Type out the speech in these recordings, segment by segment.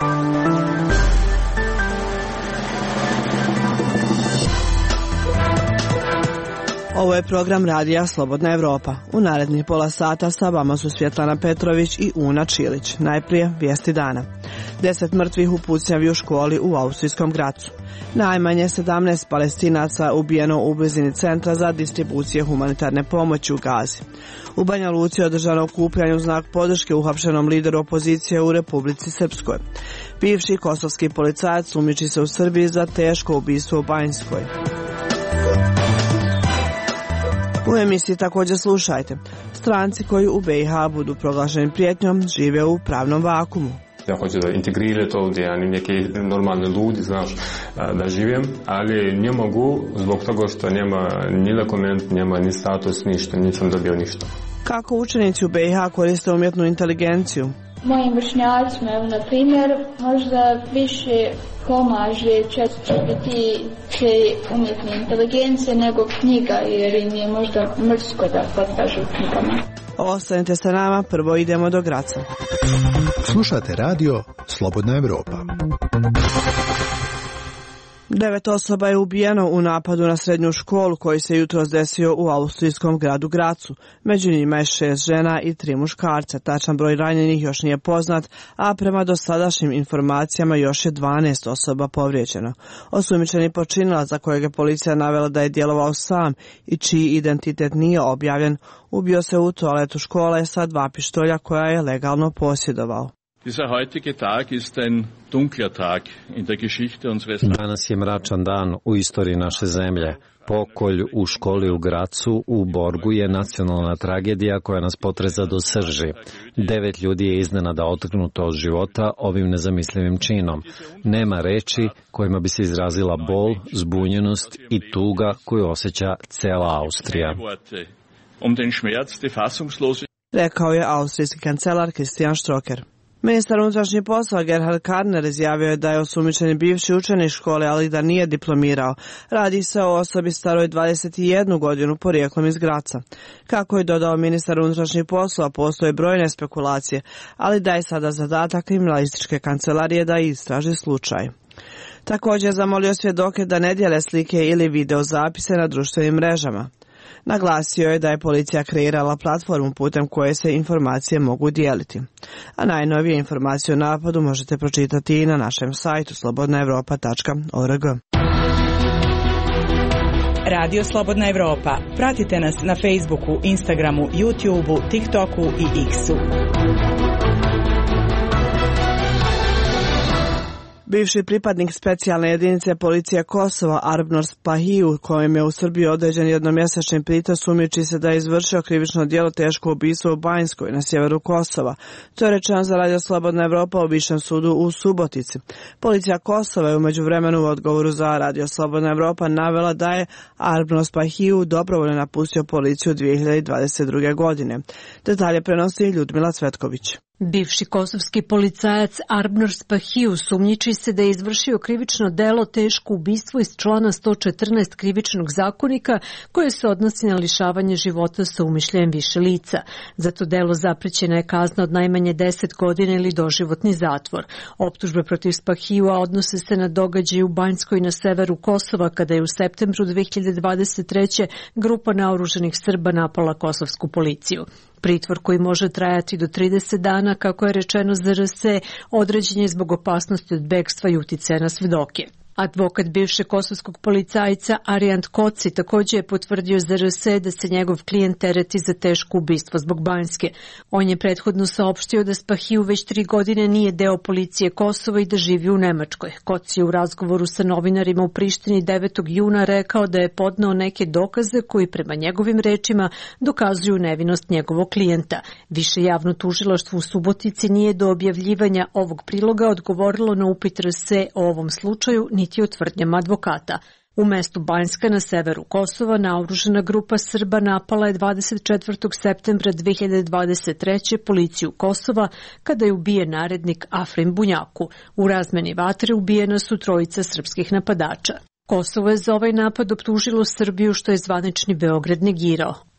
Ovo je program radija Slobodna Evropa. U narednih pola sata sa vama su Svjetlana Petrović i Una Čilić. Najprije vijesti dana. 10 mrtvih u pucnjavi u školi u austrijskom Gracu. Najmanje 17 Palestinaca ubijeno u blizini centra za distribucije humanitarne pomoći u Gazi. U Banja Luci je održano okupljanje u znak podrške uhapšenom lideru opozicije u Republici Srpskoj. Bivši kosovski policajac sumnjiči se u Srbiji za teško ubistvo u Banjskoj. U emisiji također slušajte. Stranci koji u BiH budu proglašeni prijetnjom žive u pravnom vakumu. Ja hoću da integrirati ovdje, a neki normalni ljudi, znaš, da živim, ali ne mogu zbog toga što nema ni dokument, nema ni status, ništa, nisam dobio ništa. Kako učenici u BiH koriste umjetnu inteligenciju? Mojim vršnjacima, na primjer, možda više pomaže ChatGPT te umjetne inteligencije nego knjiga, jer im je možda mrsko da potkažu knjigama. Ostanite sa nama, prvo idemo do Graca. Slušate radio Slobodna Evropa. 9 osoba je ubijeno u napadu na srednju školu koji se jutros desio u austrijskom gradu Gracu. Među njima je 6 žena i 3 muškarca. Tačan broj ranjenih još nije poznat, a prema dosadašnjim informacijama još je 12 osoba povrijeđeno. Osumnjičeni počinilac, za kojeg je policija navela da je djelovao sam i čiji identitet nije objavljen, ubio se u toaletu škole sa 2 pištolja koja je legalno posjedovao. Dieser heutige Tag ist ein dunkler Tag in der Geschichte unseres Landes. Danas je mračan dan u istoriji naše zemlje. Pokolj u školi u Gracu u Borgu je nacionalna tragedija koja nas potreza do srži. 9 ljudi je iznenada otrgnuto od života ovim nezamislivim činom. Nema reči kojima bi se izrazila bol, zbunjenost i tuga koju osjeća cela Austrija. Rekao je austrijski kancelar Christian Strocker. Ministar unutrašnjih poslova Gerhard Karner izjavio je da je osumnjičeni bivši učenik škole, ali da nije diplomirao. Radi se o osobi staroj 21 godinu porijeklom iz Graca. Kako je dodao ministar unutrašnjih poslova, postoje brojne spekulacije, ali da je sada zadatak kriminalističke kancelarije da istraži slučaj. Također je zamolio svjedoke da ne dijele slike ili video zapise na društvenim mrežama. Naglasio je da je policija kreirala platformu putem koje se informacije mogu dijeliti. A najnovije informacije o napadu možete pročitati i na našem sajtu slobodnaevropa.org. Radio Slobodna Evropa. Pratite nas na Facebooku, Instagramu, YouTubeu, TikToku i X-u. Bivši pripadnik specijalne jedinice policije Kosova Arbnor Spahiju, kojem je u Srbiji određen jednomjesečni pritvor, sumnjiči se da je izvršio krivično djelo teško ubistvo u Banjskoj na sjeveru Kosova. To je rečeno za Radio Slobodna Evropa u Višem sudu u Subotici. Policija Kosova je u međuvremenu u odgovoru za Radio Slobodna Evropa navela da je Arbnor Spahiju dobrovoljno napustio policiju 2022. godine. Detalje prenosi Ljudmila Cvetković. Bivši kosovski policajac Arbnor Spahiju sumnjiči se da je izvršio krivično delo teško ubistvo iz člana 114 krivičnog zakonika koje se odnosi na lišavanje života sa umišljajem više lica. Za to delo zaprećena je kazna od najmanje 10 godina ili doživotni zatvor. Optužbe protiv Spahijua odnose se na događaj u Banjskoj na severu Kosova kada je u septembru 2023. grupa naoružanih Srba napala kosovsku policiju. Pritvor koji može trajati do 30 dana, kako je rečeno za RS, određen je zbog opasnosti od bekstva i uticaja na svedoke. Advokat bivšeg kosovskog policajca Arijant Koci također je potvrdio za RS da se njegov klijent tereti za teško ubistvo zbog Banjske. On je prethodno saopštio da Spahiju već 3 godine nije deo policije Kosova i da živi u Nemačkoj. Koci je u razgovoru sa novinarima u Prištini 9. juna rekao da je podneo neke dokaze koji prema njegovim rečima dokazuju nevinost njegovog klijenta. Više javno tužilaštvo u Subotici nije do objavljivanja ovog priloga odgovorilo na upit RS o ovom slučaju niti o tvrdnjama advokata. U mestu Banjska na severu Kosova naoružana grupa Srba napala je 24. septembra 2023. policiju Kosova kada je ubijen narednik Afrim Bunjaku. U razmeni vatre ubijena su 3 srpskih napadača. Kosovo je za ovaj napad optužilo Srbiju što je zvanični Beograd negirao.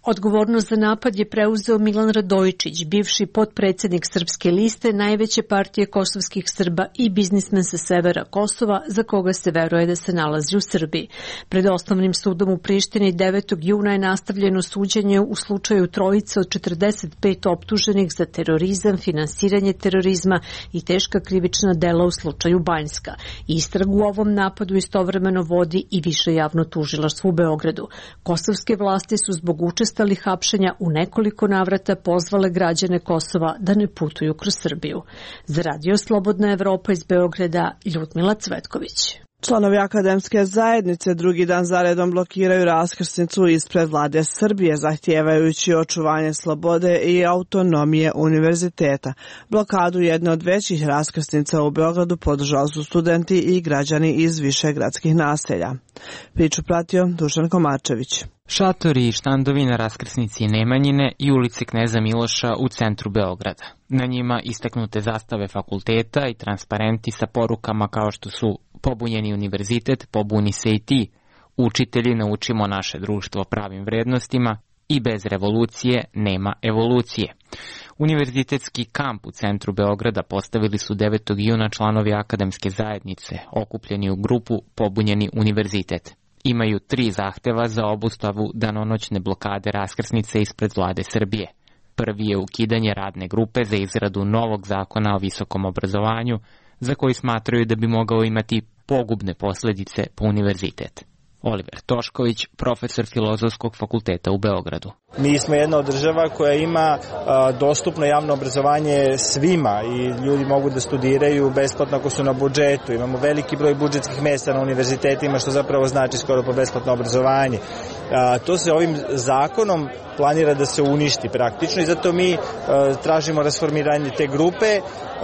Odgovornost za napad je preuzeo Milan Radojičić, bivši potpredsjednik Srpske liste, najveće partije kosovskih Srba i biznismen sa severa Kosova, za koga se veruje da se nalazi u Srbiji. Pred Osnovnim sudom u Prištini 9. juna je nastavljeno suđenje u slučaju trojice od 45 optuženih za terorizam, finansiranje terorizma i teška krivična dela u slučaju Banjska. Istragu u ovom napadu istovremeno vodi i Više javno tužilaštvo u Beogradu. Kosovske vlasti su zbog učestvovanja hapšenja u nekoliko navrata pozvale građane Kosova da ne putuju kroz Srbiju. Za Radio Slobodna Evropa iz Beograda, Ljudmila Cvetković. Članovi akademske zajednice drugi dan zaredom blokiraju raskrsnicu ispred vlade Srbije, zahtijevajući očuvanje slobode i autonomije univerziteta. Blokadu jedne od većih raskrsnica u Beogradu podržali su studenti i građani iz više gradskih naselja. Priču pratio Dušan Komarčević. Šatori i štandovi na raskrsnici Nemanjine i ulici Kneza Miloša u centru Beograda. Na njima istaknute zastave fakulteta i transparenti sa porukama kao što su pobunjeni univerzitet, pobuni se i ti, učitelji naučimo naše društvo pravim vrednostima i bez revolucije nema evolucije. Univerzitetski kamp u centru Beograda postavili su 9. juna članovi akademske zajednice, okupljeni u grupu Pobunjeni univerzitet. Imaju 3 zahteva za obustavu danonoćne blokade raskrsnice ispred vlade Srbije. Prvi je ukidanje radne grupe za izradu novog zakona o visokom obrazovanju, za koji smatraju da bi mogao imati pogubne posljedice po univerzitet. Oliver Tošković, profesor Filozofskog fakulteta u Beogradu. Mi smo jedna od država koja ima dostupno javno obrazovanje svima i ljudi mogu da studiraju besplatno ako su na budžetu. Imamo veliki broj budžetskih mjesta na univerzitetima, što zapravo znači skoro pa besplatno obrazovanje. To se ovim zakonom planira da se uništi praktično i zato mi tražimo rasformiranje te grupe,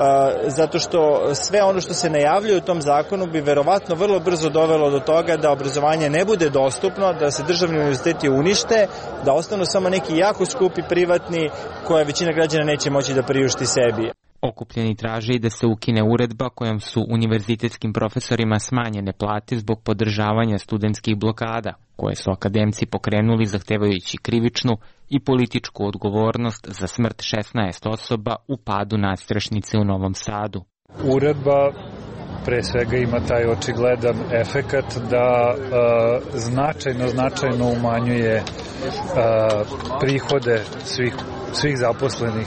zato što sve ono što se najavljuje u tom zakonu bi verovatno vrlo brzo dovelo do toga da obrazovanje ne bude dostupno, da se državni univerziteti unište, da ostanu samo neki jako skupi privatni koje većina građana neće moći da priušti sebi. Okupljeni traže i da se ukine uredba kojom su univerzitetskim profesorima smanjene plate zbog podržavanja studentskih blokada, koje su akademci pokrenuli zahtevajući krivičnu i političku odgovornost za smrt 16 osoba u padu nadstrešnice u Novom Sadu. Uredba pre svega ima taj očigledan efekat da značajno umanjuje prihode svih zaposlenih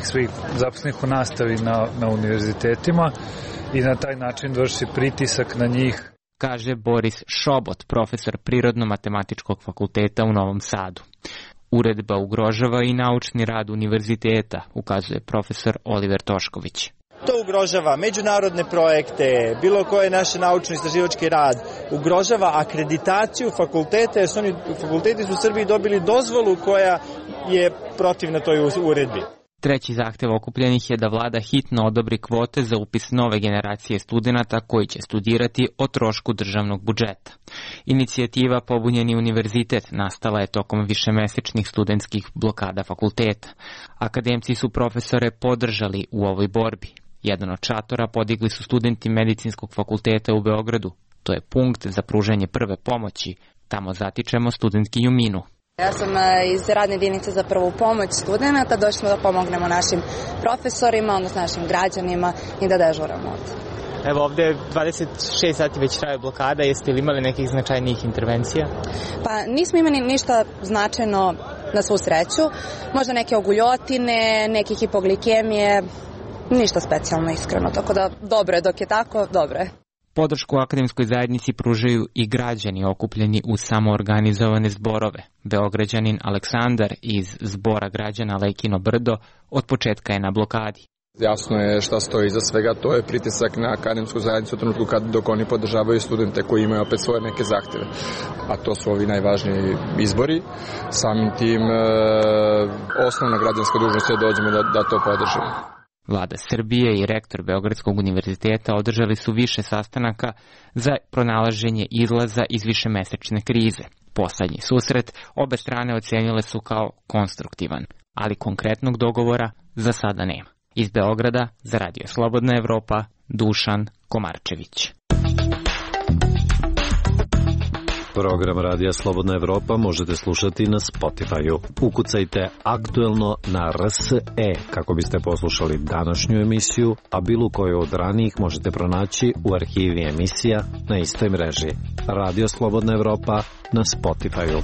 u nastavi na univerzitetima i na taj način vrši pritisak na njih. Kaže Boris Šobot, profesor Prirodno-matematičkog fakulteta u Novom Sadu. Uredba ugrožava i naučni rad univerziteta, ukazuje profesor Oliver Tošković. To ugrožava međunarodne projekte, bilo koje naše naučno-istraživački rad, ugrožava akreditaciju fakulteta, jer su fakulteti u Srbiji dobili dozvolu koja je protivna toj uredbi. Treći zahtev okupljenih je da vlada hitno odobri kvote za upis nove generacije studenata koji će studirati o trošku državnog budžeta. Inicijativa Pobunjeni univerzitet nastala je tokom višemesečnih studentskih blokada fakulteta. Akademci su profesore podržali u ovoj borbi. Jedan od šatora podigli su studenti Medicinskog fakulteta u Beogradu. To je punkt za pružanje prve pomoći. Tamo zatičemo studentki Juminu. Ja sam iz radne jedinice za prvu pomoć studenta. Došli smo da pomognemo našim profesorima, odnosno našim građanima i da dežuramo ovdje. Evo ovdje 26 sati već traje blokada. Jeste li imali nekih značajnijih intervencija? Pa nismo imali ništa značajno na svu sreću. Možda neke oguljotine, neke hipoglikemije. Ništa specijalno, iskreno, tako da dobro je, dok je tako, dobro je. Podršku akademskoj zajednici pružaju i građani okupljeni u samoorganizovane zborove. Beograđanin Aleksandar iz zbora građana Lejkino Brdo od početka je na blokadi. Jasno je šta stoji iza svega, to je pritisak na akademsku zajednicu u trenutku dok oni podržavaju studente koji imaju opet svoje neke zahtjeve. A to su ovi najvažniji izbori. Samim tim osnovna građanska dužnost je dođemo da to podržimo. Vlada Srbije i rektor Beogradskog univerziteta održali su više sastanaka za pronalaženje izlaza iz višemesečne krize. Poslednji susret obe strane ocenile su kao konstruktivan, ali konkretnog dogovora za sada nema. Iz Beograda za Radio Slobodna Evropa, Dušan Komarčević. Program Radija Slobodna Evropa možete slušati na Spotify-u. Ukucajte aktuelno na RSE kako biste poslušali današnju emisiju, a bilo koju od ranijih možete pronaći u arhivi emisija na istoj mreži. Radio Slobodna Evropa na Spotify-u.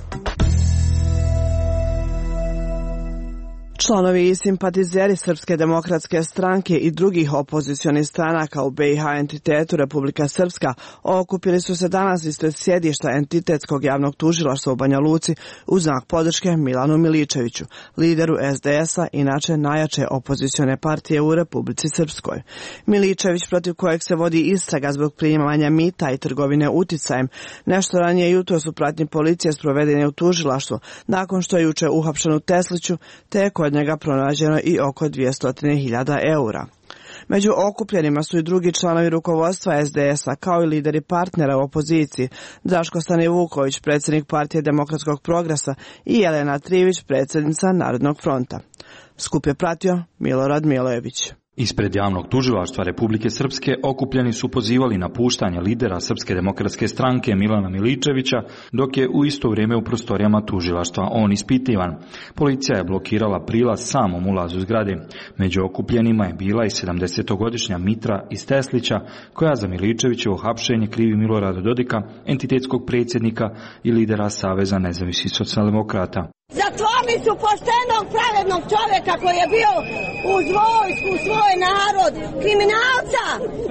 Članovi i simpatizeri Srpske demokratske stranke i drugih opozicionih stranaka u BiH entitetu Republika Srpska okupili su se danas ispred sjedišta entitetskog javnog tužilaštva u Banja Luci u znak podrške Milanu Miličeviću, lideru SDS-a, inače najjače opozicione partije u Republici Srpskoj. Miličević, protiv kojeg se vodi istraga zbog primanja mita i trgovine uticajem, nešto ranije jutros u pratnji policije sproveden je u tužilaštvu nakon što je juče uhapšen u Tesliću, te od njega pronađeno i oko 200.000 eura. Među okupljenima su i drugi članovi rukovodstva SDS-a, kao i lideri partnera u opoziciji, Draško Stanivuković, predsjednik Partije demokratskog progresa, i Jelena Trivić, predsjednica Narodnog fronta. Skup je pratio Milorad Milojević. Ispred javnog tužilaštva Republike Srpske okupljeni su pozivali na puštanje lidera Srpske demokratske stranke Milana Miličevića, dok je u isto vrijeme u prostorijama tužilaštva on ispitivan. Policija je blokirala prilaz samom ulazu zgrade. Među okupljenima je bila i 70-godišnja Mitra iz Teslića, koja za Miličevićevo hapšenje krivi Milorada Dodika, entitetskog predsjednika i lidera Saveza nezavisnih socijaldemokrata. Zatvorili su poštenog, pravednog čovjeka koji je bio uz vojsku, svoj narod, kriminalca,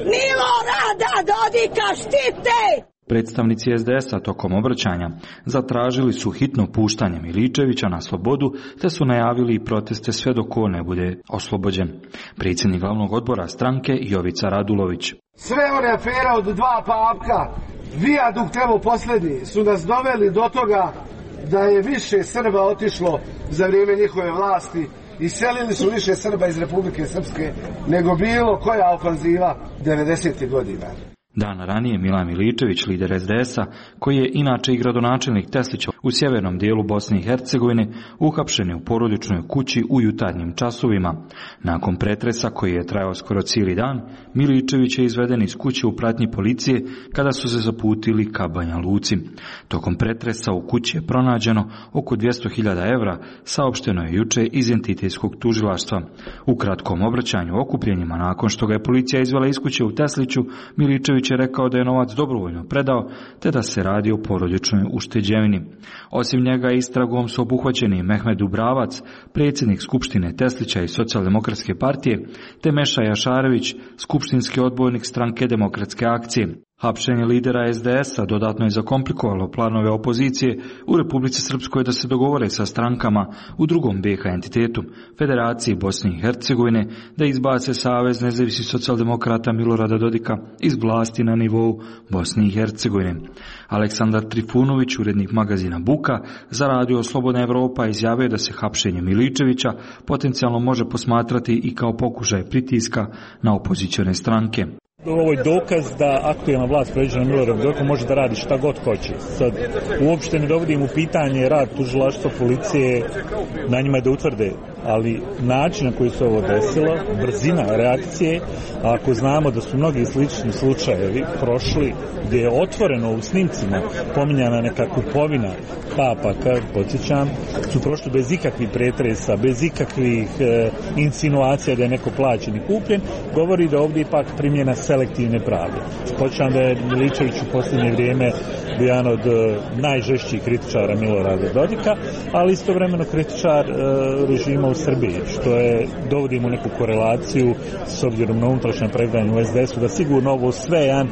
Milorada Dodika štite! Predstavnici SDS-a tokom obraćanja zatražili su hitno puštanje Miličevića na slobodu, te su najavili i proteste sve dok on ne bude oslobođen. Predsjednik glavnog odbora stranke Jovica Radulović. Sve one afere od dva papka, vijadukt evo posljednji, su nas doveli do toga da je više Srba otišlo za vrijeme njihove vlasti i selili su više Srba iz Republike Srpske nego bilo koja ofanziva 90. godina. Dan ranije Milan Miličević, lider SDS-a, koji je inače i gradonačelnik Teslića u sjevernom dijelu Bosne i Hercegovine, uhapšen je u porodičnoj kući u jutarnjim časovima. Nakon pretresa koji je trajao skoro cijeli dan, Miličević je izveden iz kuće u pratnji policije kada su se zaputili ka Banja Luci. Tokom pretresa u kući je pronađeno oko 200.000 evra, saopšteno je juče iz entitetskog tužilaštva. U kratkom obraćanju okupljenjima, nakon što ga je policija izvela iz kuće u Tesliću, Miličević je rekao da je novac dobrovoljno predao, te da se radi o porodičnoj ušteđevini. Osim njega istragom su obuhvaćeni Mehmed Dubravac, predsjednik Skupštine Teslića i Socijaldemokratske partije, te Meša Jašarević, skupštinski odbornik Stranke demokratske akcije. Hapšenje lidera SDS-a dodatno je zakomplikovalo planove opozicije u Republici Srpskoj da se dogovore sa strankama u drugom BiH entitetu, Federaciji Bosne i Hercegovine, da izbace Savez nezavisnih socijaldemokrata Milorada Dodika iz vlasti na nivou Bosne i Hercegovine. Aleksandar Trifunović, urednik magazina Buka, za Radio Slobodna Evropa izjavio da se hapšenje Miličevića potencijalno može posmatrati i kao pokušaj pritiska na opozicione stranke. Ovo je dokaz da aktualna vlast predvođena Miloradom Dodikom može da radi šta god hoće. Sad, uopšte ne dovodim u pitanje rad tužilaštva, policije, na njima je da utvrde, ali način na koji se ovo desilo, brzina reakcije, a ako znamo da su mnogi slični slučajevi prošli, gdje je otvoreno u snimcima pominjana neka kupovina papaka, podsjećam, su prošli bez ikakvih pretresa, bez ikakvih insinuacija da je neko plaćen i kupljen, govori da ovdje ipak primjena selektivne pravde. Početam da je Miličević u posljednje vrijeme bio jedan od najžešćih kritičara Milorada Dodika, ali istovremeno kritičar režima u Srbiji, što je dovodimo neku korelaciju s obzirom na unutrašnje predanje u SDS-u, da sigurno ovo sve jedan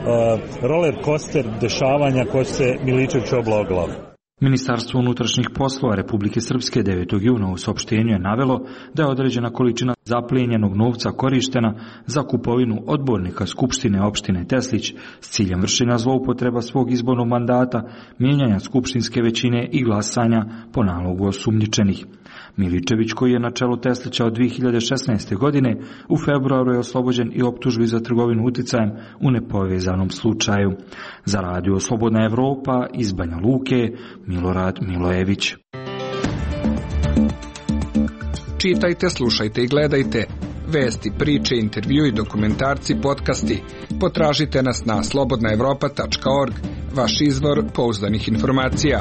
roller coaster dešavanja koje se Miličević obla o glavu. Ministarstvo unutrašnjih poslova Republike Srpske 9. juna u saopštenju je navelo da je određena količina zaplijenjenog novca korištena za kupovinu odbornika Skupštine opštine Teslić s ciljem vršenja zloupotreba svog izbornog mandata, mijenjanja skupštinske većine i glasanja po nalogu osumnjičenih. Miličević, koji je na čelu Teslića od 2016. godine, u februaru je oslobođen i optužbi za trgovinu uticajem u nepovezanom slučaju. Za Radio Slobodna Evropa iz Banja Luke, Milorad Milojević. Čitajte, slušajte i gledajte vesti, priče, intervjui, dokumentarci, podcasti. Potražite nas na slobodnaevropa.org, vaš izvor pouzdanih informacija.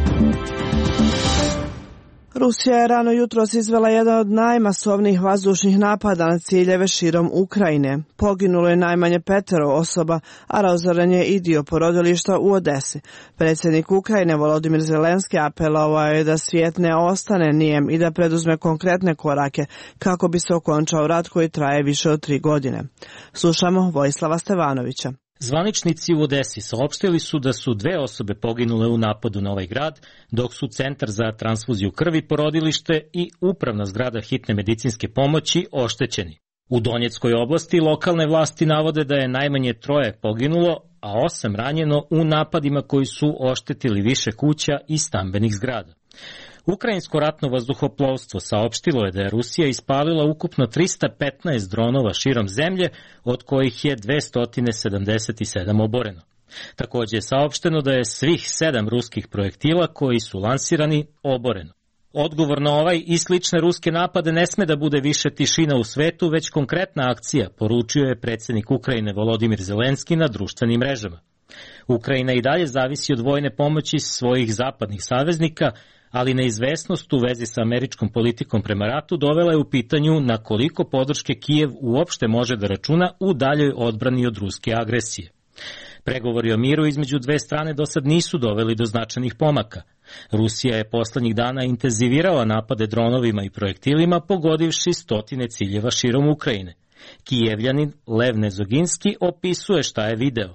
Rusija je rano jutros izvela jedan od najmasovnijih vazdušnih napada na ciljeve širom Ukrajine. Poginulo je najmanje 5 osoba, a razoren je i dio porodilišta u Odesi. Predsjednik Ukrajine Volodimir Zelenski apelovao je da svijet ne ostane nijem i da preduzme konkretne korake kako bi se okončao rat koji traje više od 3 godine. Slušamo Vojislava Stevanovića. Zvaničnici u Odesi saopštili su da su 2 osobe poginule u napadu na ovaj grad, dok su Centar za transfuziju krvi, porodilište i upravna zgrada hitne medicinske pomoći oštećeni. U Donjeckoj oblasti lokalne vlasti navode da je najmanje 3 poginulo, a 8 ranjeno u napadima koji su oštetili više kuća i stambenih zgrada. Ukrajinsko ratno vazduhoplovstvo saopštilo je da je Rusija ispalila ukupno 315 dronova širom zemlje, od kojih je 277 oboreno. Također je saopšteno da je svih 7 ruskih projektila koji su lansirani oboreno. Odgovor na ovaj i slične ruske napade ne sme da bude više tišina u svetu, već konkretna akcija, poručio je predsjednik Ukrajine Volodimir Zelenski na društvenim mrežama. Ukrajina i dalje zavisi od vojne pomoći svojih zapadnih saveznika, ali neizvesnost u vezi sa američkom politikom prema ratu dovela je u pitanju na koliko podrške Kijev uopšte može da računa u daljoj odbrani od ruske agresije. Pregovori o miru između 2 strane do sad nisu doveli do značajnih pomaka. Rusija je poslednjih dana intenzivirala napade dronovima i projektilima, pogodivši 100 ciljeva širom Ukrajine. Kijevljanin Lev Nezoginski opisuje šta je video.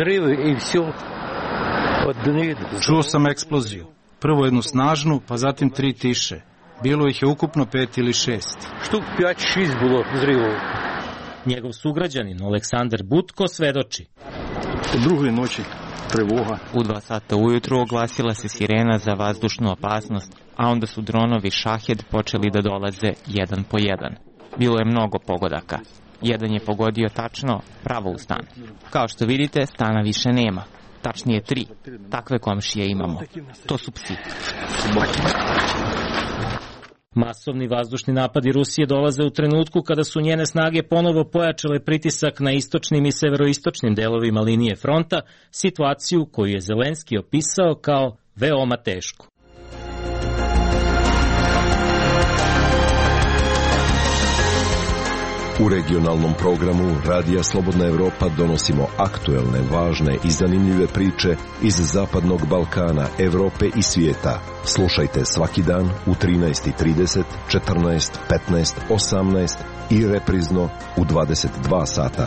Čuo sam eksploziju. Prvo jednu snažnu, pa zatim 3 tiše. Bilo ih je ukupno 5 ili 6. Štuk 5-6 bilo vzrivova. Njegov sugrađanin Aleksandar Butko svedoči. U drugoj noći trevoga. U 2 sata ujutru oglasila se sirena za vazdušnu opasnost, a onda su dronovi Šahed počeli da dolaze jedan po jedan. Bilo je mnogo pogodaka. Jedan je pogodio tačno pravo u stan. Kao što vidite, stana više nema. Tačnije 3. Takve komšije imamo. To su psi. Masovni vazdušni napadi Rusije dolaze u trenutku kada su njene snage ponovo pojačale pritisak na istočnim i severoistočnim delovima linije fronta, situaciju koju je Zelenski opisao kao veoma tešku. U regionalnom programu Radija Slobodna Evropa donosimo aktuelne, važne i zanimljive priče iz Zapadnog Balkana, Evrope i svijeta. Slušajte svaki dan u 13:30, 14, 15, 18 i reprizno u 22 sata.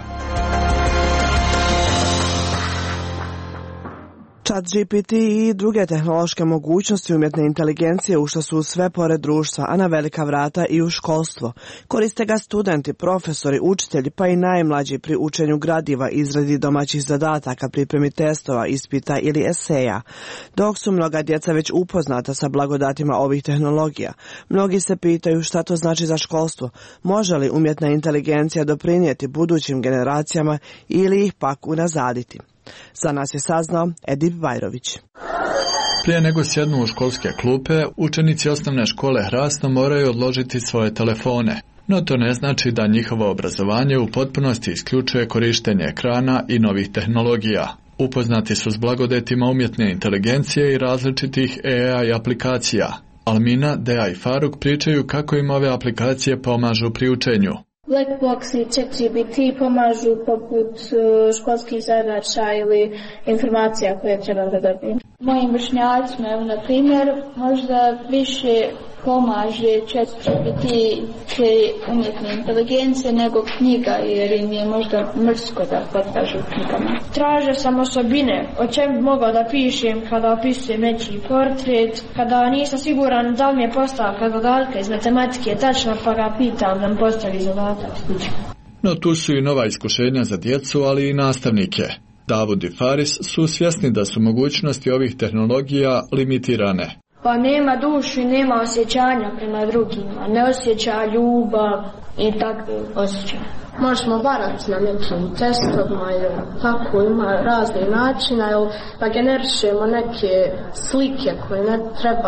ChatGPT i druge tehnološke mogućnosti umjetne inteligencije ušle su sve pored društva, a na velika vrata i u školstvo. Koriste ga studenti, profesori, učitelji, pa i najmlađi pri učenju gradiva, izradi domaćih zadataka, pripremi testova, ispita ili eseja. Dok su mnoga djeca već upoznata sa blagodatima ovih tehnologija, mnogi se pitaju šta to znači za školstvo. Može li umjetna inteligencija doprinijeti budućim generacijama ili ih pak unazaditi? Za nas je saznao Edip Vajrović. Prije nego sjednu u školske klupe, učenici osnovne škole Hrasno moraju odložiti svoje telefone. No to ne znači da njihovo obrazovanje u potpunosti isključuje korištenje ekrana i novih tehnologija. Upoznati su s blagodetima umjetne inteligencije i različitih AI aplikacija. Almina, Dea i Faruk pričaju kako im ove aplikacije pomažu pri učenju. Blackbox i ChatGPT pomažu poput školskih zadaća ili informacija koje treba da dobijem. Mojim vršnjacima, evo na primjer, možda više pomaže ChatGPT umjetne inteligencije nego knjiga, jer im je možda mrsko da potkažu knjigama. Tražio sam osobine, o čem bi mogao da pišem kada opisujem nečiji portret, kada nisam siguran da li mi je postavka zadatka iz matematike tačna, pa ga pitam da mi postavi zadatak. No tu su i nova iskušenja za djecu, ali i nastavnike. Davud i Faris su svjesni da su mogućnosti ovih tehnologija limitirane. Pa nema dušu i nema osjećanja prema drugima, ne osjeća ljubav i takve osjećaje. Možemo varati na nekim testovima, tako ima razne načina, da generišemo neke slike koje ne trebamo.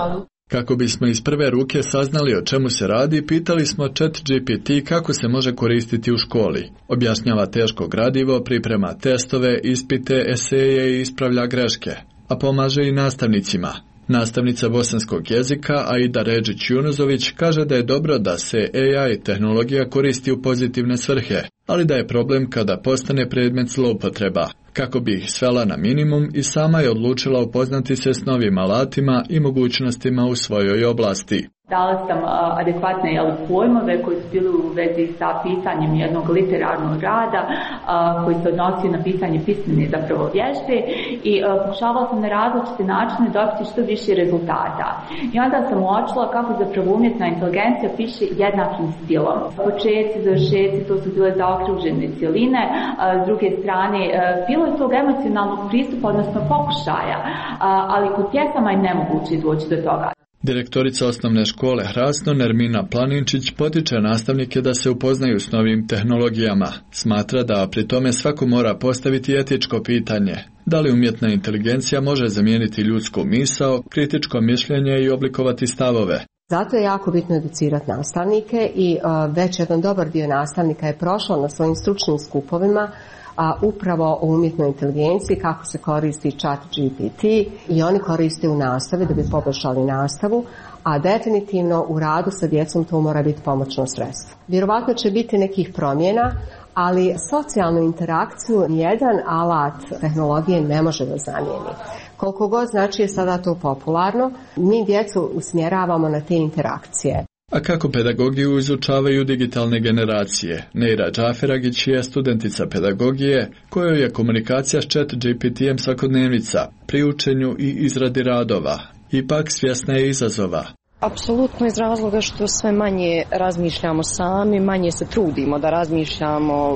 Kako bismo iz prve ruke saznali o čemu se radi, pitali smo ChatGPT kako se može koristiti u školi. Objašnjava teško gradivo, priprema testove, ispite, eseje i ispravlja greške, a pomaže i nastavnicima. Nastavnica bosanskog jezika Aida Ređić-Junuzović kaže da je dobro da se AI tehnologija koristi u pozitivne svrhe, ali da je problem kada postane predmet zloupotreba. Kako bi ih svela na minimum i sama je odlučila upoznati se s novim alatima i mogućnostima u svojoj oblasti. Dala sam adekvatne pojmove koji su bili u vezi sa pisanjem jednog literarnog rada koji se odnosi na pisanje pismene zapravo vježbe i pokušavala sam na različite načine dobiti što više rezultata. I onda sam uočila kako zapravo umjetna inteligencija piše jednakim stilom. Početci, završetci, to su bile zaokružene cjeline, s druge strane bilo je tog emocionalnog pristupa, odnosno pokušaja, ali kod pjesama je nemoguće doći do toga. Direktorica osnovne škole Hrasno Nermina Planinčić potiče nastavnike da se upoznaju s novim tehnologijama. Smatra da pri tome svako mora postaviti etičko pitanje. Da li umjetna inteligencija može zamijeniti ljudsku misao, kritičko mišljenje i oblikovati stavove? Zato je jako bitno educirati nastavnike i već jedan dobar dio nastavnika je prošao na svojim stručnim skupovima upravo o umjetnoj inteligenciji, kako se koristi ChatGPT i oni koriste u nastavi da bi poboljšali nastavu, a definitivno u radu sa djecom to mora biti pomoćno sredstvo. Vjerovatno će biti nekih promjena, ali socijalnu interakciju nijedan alat tehnologije ne može da zamijeni. Koliko god znači je sada to popularno, mi djecu usmjeravamo na te interakcije. A kako pedagogiju izučavaju digitalne generacije? Neira Džaferagić je studentica pedagogije kojoj je komunikacija s ChatGPT-em svakodnevnica pri učenju i izradi radova. Ipak svjesna je izazova. Apsolutno iz razloga što sve manje razmišljamo sami, manje se trudimo da razmišljamo,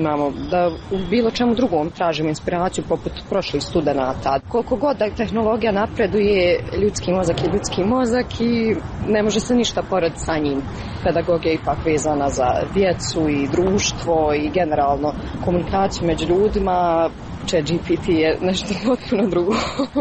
da u bilo čemu drugom tražimo inspiraciju poput prošlih studenata. Koliko god da tehnologija napreduje, ljudski mozak je ljudski mozak i ne može se ništa porediti sa njim. Pedagogija je ipak vezana za djecu i društvo i generalno komunikaciju među ljudima. ChatGPT je nešto potpuno drugo.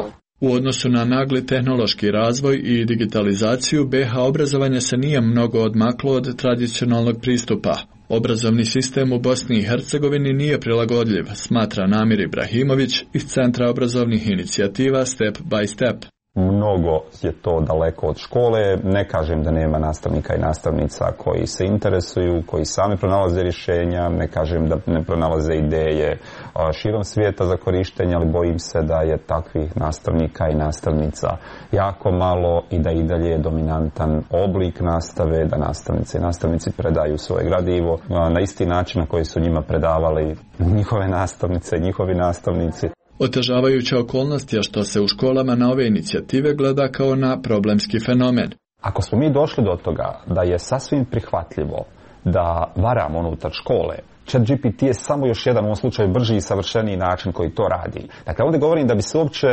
U odnosu na nagli tehnološki razvoj i digitalizaciju, BiH obrazovanje se nije mnogo odmaklo od tradicionalnog pristupa. Obrazovni sistem u Bosni i Hercegovini nije prilagodljiv, smatra Namir Ibrahimović iz Centra obrazovnih inicijativa Step by Step. Mnogo je to daleko od škole, ne kažem da nema nastavnika i nastavnica koji se interesuju, koji sami pronalaze rješenja, ne kažem da ne pronalaze ideje širom svijeta za korištenje, ali bojim se da je takvih nastavnika i nastavnica jako malo i da i dalje je dominantan oblik nastave, da nastavnice i nastavnici predaju svoje gradivo na isti način na koji su njima predavali njihove nastavnice, njihovi nastavnici. Otežavajuća okolnost je što se u školama na ove inicijative gleda kao na problemski fenomen. Ako smo mi došli do toga da je sasvim prihvatljivo da varamo unutar škole, ChatGPT je samo još jedan u ovom slučaju brži i savršeniji način koji to radi. Dakle, ovdje govorim da bi se uopće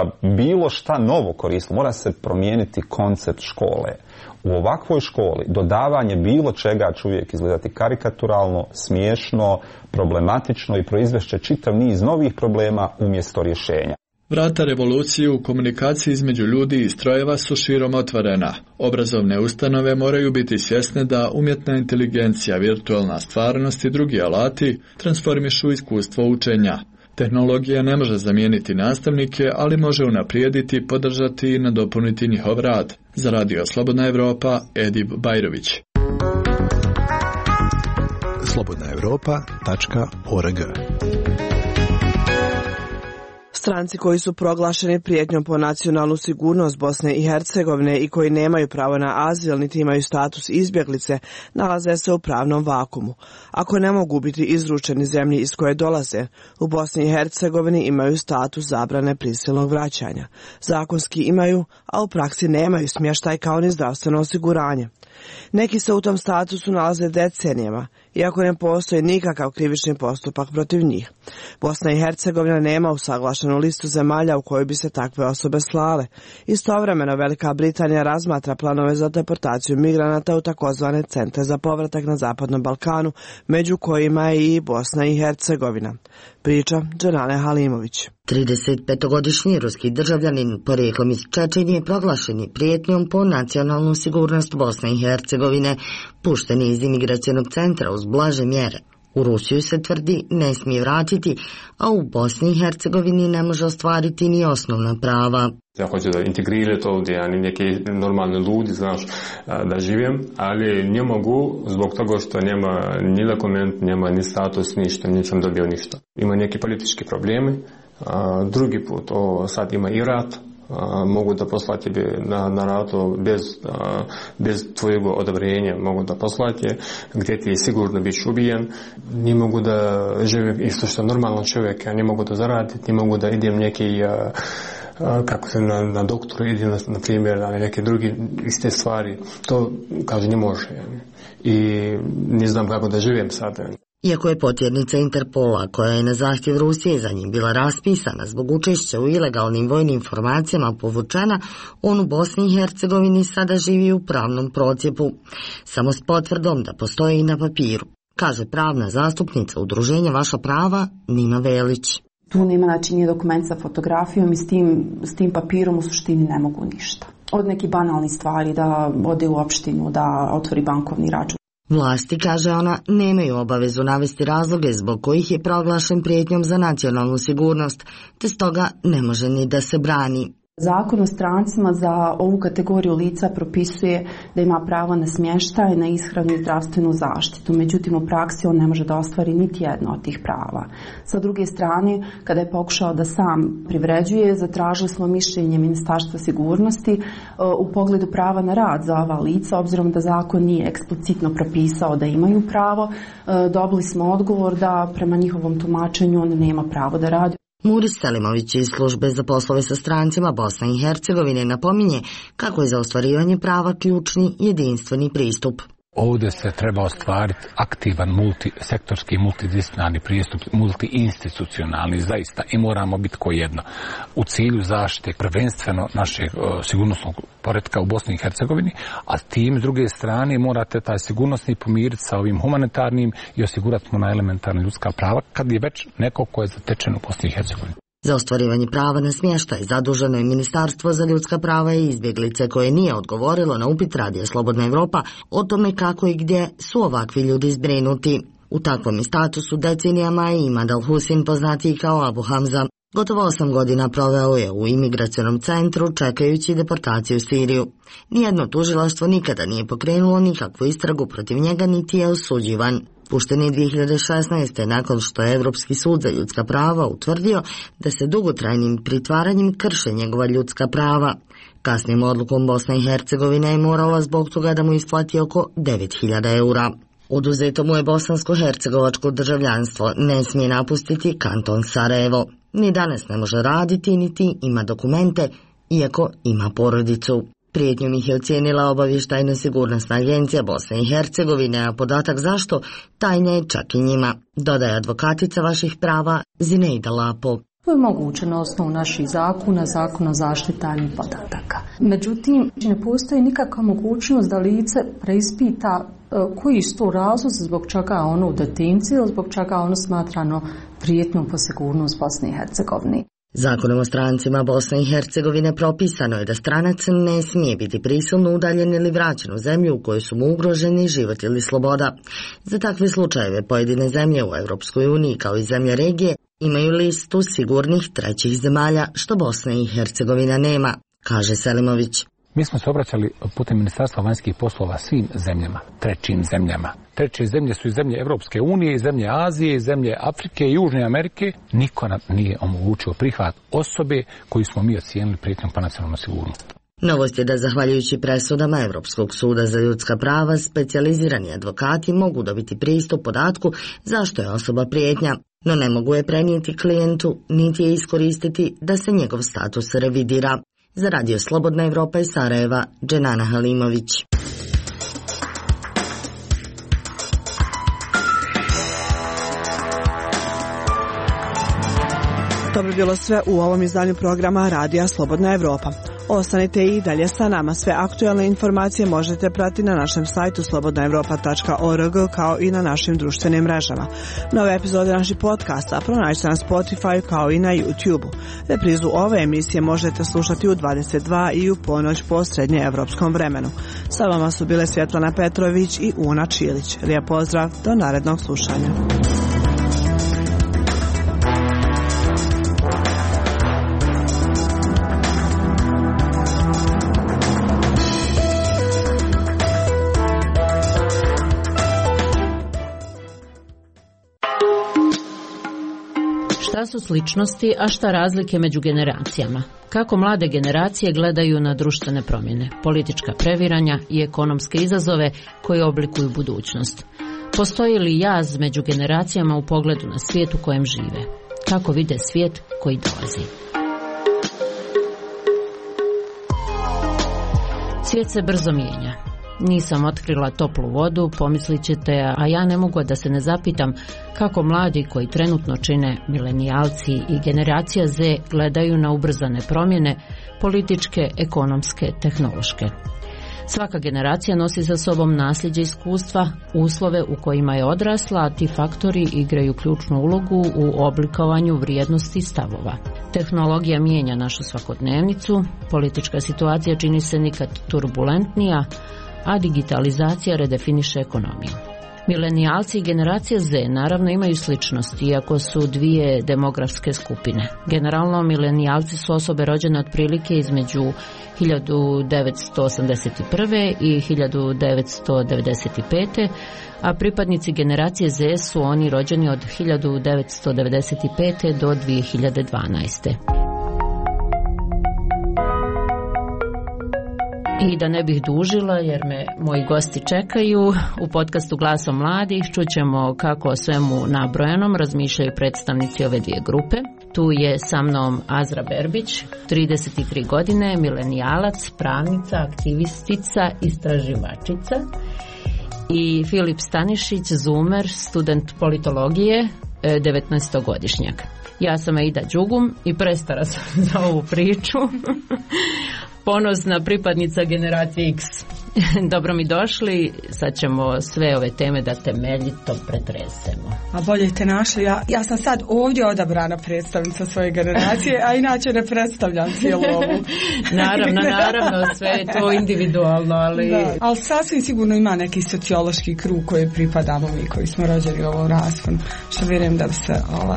bilo šta novo koristilo, mora se promijeniti koncept škole. U ovakvoj školi dodavanje bilo čega će uvijek izgledati karikaturalno, smiješno, problematično i proizvešće čitav niz novih problema umjesto rješenja. Vrata revolucije u komunikaciji između ljudi i strojeva su širom otvorena. Obrazovne ustanove moraju biti svjesne da umjetna inteligencija, virtualna stvarnost i drugi alati transformišu iskustvo učenja. Tehnologija ne može zamijeniti nastavnike, ali može unaprijediti, podržati i nadopuniti njihov rad. Za Radio Slobodna Evropa, Edib Bajrović. slobodnaevropa.org. Stranci koji su proglašeni prijetnjom po nacionalnu sigurnost Bosne i Hercegovine i koji nemaju pravo na azil niti imaju status izbjeglice, nalaze se u pravnom vakumu. Ako ne mogu biti izručeni zemlji iz koje dolaze, u Bosni i Hercegovini imaju status zabrane prisilnog vraćanja. Zakonski imaju, a u praksi nemaju smještaj kao ni zdravstveno osiguranje. Neki se u tom statusu nalaze decenijama iako ne postoji nikakav krivični postupak protiv njih. Bosna i Hercegovina nema usaglašenu listu zemalja u kojoj bi se takve osobe slale. Istovremeno Velika Britanija razmatra planove za deportaciju migranata u takozvane centre za povratak na Zapadnom Balkanu, među kojima je i Bosna i Hercegovina. Priča Dženane Halimović. 35-godišnji ruski državljanin porijeklom iz Čečenije proglašen je prijetnjom po nacionalnu sigurnost Bosne i Hercegovine, pušten je iz imigracionog centra uz blaže mjere. U Rusiju se tvrdi ne smije vratiti, a u Bosni i Hercegovini ne može ostvariti ni osnovna prava. Ja hoću da integrirati ovdje, ja ni neki normalni ljudi, znaš, da živim, ali ne mogu zbog toga što nema ni dokument, nema ni status, ništa, nisam dobio ništa. Ima neki politički problemi, drugi put, sad ima i rat, mogu da poslati na ratu bez tvojeg odobrenja, mogu da poslati gdje ti je sigurno biti ubijen, ne mogu da živim isto što normalno čovjek, ja ne mogu da zaradim, ne mogu da idem neki kako se na doktoru idem, na primjer, na neke druge iste stvari, to kaže ne može. I ne znam kako da živim sad. Iako je potjernica Interpola, koja je na zahtjev Rusije za njim bila raspisana zbog učešća u ilegalnim vojnim formacijama povučena, on u Bosni i Hercegovini sada živi u pravnom procjepu, samo s potvrdom da postoji i na papiru, kaže pravna zastupnica udruženja Vaša prava Nina Velić. Tu nema načinje dokument sa fotografijom i s tim papirom u suštini ne mogu ništa. Od nekih banalnih stvari, da ode u opštinu, da otvori bankovni račun. Vlasti, kaže ona, nemaju obavezu navesti razloge zbog kojih je proglašen prijetnjom za nacionalnu sigurnost, te stoga ne može ni da se brani. Zakon o strancima za ovu kategoriju lica propisuje da ima pravo na smještaj, na ishranu i zdravstvenu zaštitu. Međutim, u praksi on ne može da ostvari niti jedno od tih prava. Sa druge strane, kada je pokušao da sam privređuje, zatražili smo mišljenje Ministarstva sigurnosti u pogledu prava na rad za ova lica, obzirom da zakon nije eksplicitno propisao da imaju pravo. Dobili smo odgovor da prema njihovom tumačenju on nema pravo da radi. Muris Selimović iz službe za poslove sa strancima Bosne i Hercegovine napominje kako je za ostvarivanje prava ključni jedinstveni pristup. Ovdje se treba ostvariti aktivan multisektorski, multidisciplinarni pristup, multiinstitucionalni zaista i moramo biti ko jedno. U cilju zaštite prvenstveno našeg sigurnosnog poretka u Bosni i Hercegovini, a tim s druge strane morate taj sigurnosni pomiriti sa ovim humanitarnim i osigurati mu na elementarna ljudska prava kad je već neko ko je zatečen u Bosni i Hercegovini. Za ostvarivanje prava na smještaj zaduženo je Ministarstvo za ljudska prava i izbjeglice koje nije odgovorilo na upit Radija Slobodna Evropa o tome kako i gdje su ovakvi ljudi zbrinuti. U takvom je statusu decenijama i Imad Al-Husin, poznatiji kao Abu Hamza. Gotovo 8 godina proveo je u imigracionom centru čekajući deportaciju u Siriju. Nijedno tužilaštvo nikada nije pokrenulo nikakvu istragu protiv njega niti je osuđivan. Pušten je 2016. nakon što je Evropski sud za ljudska prava utvrdio da se dugotrajnim pritvaranjem krše njegova ljudska prava. Kasnijom odlukom Bosna i Hercegovina je morala zbog toga da mu isplati oko 9.000 eura. Oduzeto mu je bosansko-hercegovačko državljanstvo, ne smije napustiti kanton Sarajevo. Ni danas ne može raditi, niti ima dokumente, iako ima porodicu. Prijetnjom ih je ocijenila obavještajno sigurnosna agencija Bosne i Hercegovine, a podatak zašto tajna je čak i njima, dodaje advokatica Vaših prava Zineida Lapo. To je moguće na osnovu naših zakona, zakona o zaštiti tajnih podataka. Međutim, ne postoji nikakva mogućnost da lice preispita koji su to razlozi zbog čega je ono u detenciji ili zbog čega je ono smatrano prijetnjom po sigurnost Bosne i Hercegovine. Zakonom o strancima Bosne i Hercegovine propisano je da stranac ne smije biti prisilno udaljen ili vraćen u zemlju u kojoj su mu ugroženi život ili sloboda. Za takve slučajeve pojedine zemlje u Europskoj uniji kao i zemlje regije imaju listu sigurnih trećih zemalja, što Bosna i Hercegovina nema, kaže Selimović. Mi smo se obraćali putem Ministarstva vanjskih poslova svim zemljama, trećim zemljama. Treće zemlje su i zemlje Evropske unije, i zemlje Azije, i zemlje Afrike i Južne Amerike. Niko nam nije omogućio prihvat osobe koju smo mi ocijenili prijetnjom po nacionalnu sigurnost. Novost je da zahvaljujući presudama Evropskog suda za ljudska prava, specijalizirani advokati mogu dobiti pristup podatku zašto je osoba prijetnja, no ne mogu je prenijeti klijentu, niti je iskoristiti da se njegov status revidira. Za Radio Slobodna Evropa iz Sarajeva, Dženana Halimović. To bi bilo sve u ovom izdanju programa Radija Slobodna Evropa. Ostanite i dalje sa nama. Sve aktualne informacije možete pratiti na našem sajtu slobodnaevropa.org kao i na našim društvenim mrežama. Nove epizode naših podcasta pronađite na Spotify kao i na YouTube-u. Reprizu ove emisije možete slušati u 22 i u ponoć po srednjeevropskom vremenu. Sa vama su bile Svjetlana Petrović i Una Čilić. Lijep pozdrav, do narednog slušanja. Šta su sličnosti, a šta razlike među generacijama? Kako mlade generacije gledaju na društvene promjene, politička previranja i ekonomske izazove koji oblikuju budućnost? Postoji li jaz među generacijama u pogledu na svijet u kojem žive? Kako vide svijet koji dolazi? Svijet se brzo mijenja. Nisam otkrila toplu vodu, pomislit ćete, a ja ne mogu da se ne zapitam kako mladi koji trenutno čine milenijalci i generacija Z gledaju na ubrzane promjene, političke, ekonomske, tehnološke. Svaka generacija nosi sa sobom nasljeđe iskustva, uslove u kojima je odrasla, a ti faktori igraju ključnu ulogu u oblikovanju vrijednosti stavova. Tehnologija mijenja našu svakodnevnicu, politička situacija čini se nikad turbulentnija, a digitalizacija redefiniše ekonomiju. Milenijalci i generacija Z naravno imaju sličnosti, iako su dvije demografske skupine. Generalno, milenijalci su osobe rođene otprilike između 1981. i 1995. a pripadnici generacije Z su oni rođeni od 1995. do 2012. I da ne bih dužila, jer me moji gosti čekaju, u podcastu Glasom mladih čućemo kako o svemu nabrojenom razmišljaju predstavnici ove dvije grupe. Tu je sa mnom Azra Berbić, 33 godine, milenijalac, pravnica, aktivistica, istraživačica, i Filip Stanišić, zoomer, student politologije, 19-godišnjak. Ja sam Aida Đugum i prestara sam za ovu priču. Ponosna pripadnica generacije X. Dobro mi došli, sad ćemo sve ove teme da temeljito pretresemo. A bolje te našli, ja sam sad ovdje odabrana predstavnica svoje generacije, a inače ne predstavljam cijelu ovu. Naravno, sve je to individualno, ali... Da, ali sasvim sigurno ima neki sociološki krug koji pripadamo mi, koji smo rođeni u ovom rasponu, što vjerujem da bi se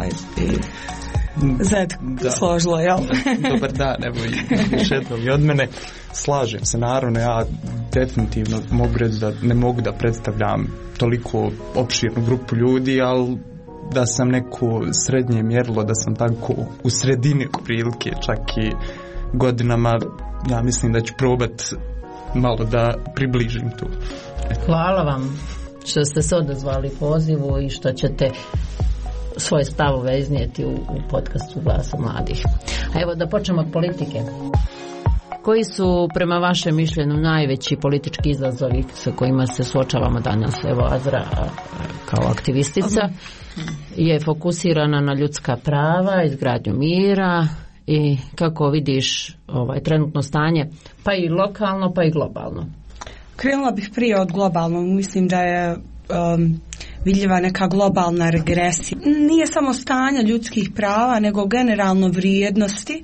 Zed složilo, jel? Dobar dan, evo još jednom i od mene. Slažem se, naravno, ja definitivno mogu reći da ne mogu da predstavljam toliko opširnu grupu ljudi, ali da sam neko srednje mjerilo, da sam tako u sredini prilike, čak i godinama, ja mislim da ću probat malo da približim tu. Hvala vam što ste se odazvali pozivu i što ćete svoje stavove iznijeti u podcastu Glasa mladih. A evo da počnemo od politike. Koji su prema vašem mišljenju najveći politički izazovi sa kojima se suočavamo danas? Evo Azra kao aktivistica je fokusirana na ljudska prava, izgradnju mira i kako vidiš trenutno stanje, pa i lokalno pa i globalno. Krenula bih prije od globalnog, mislim da je vidljiva neka globalna regresija. Nije samo stanje ljudskih prava, nego generalno vrijednosti.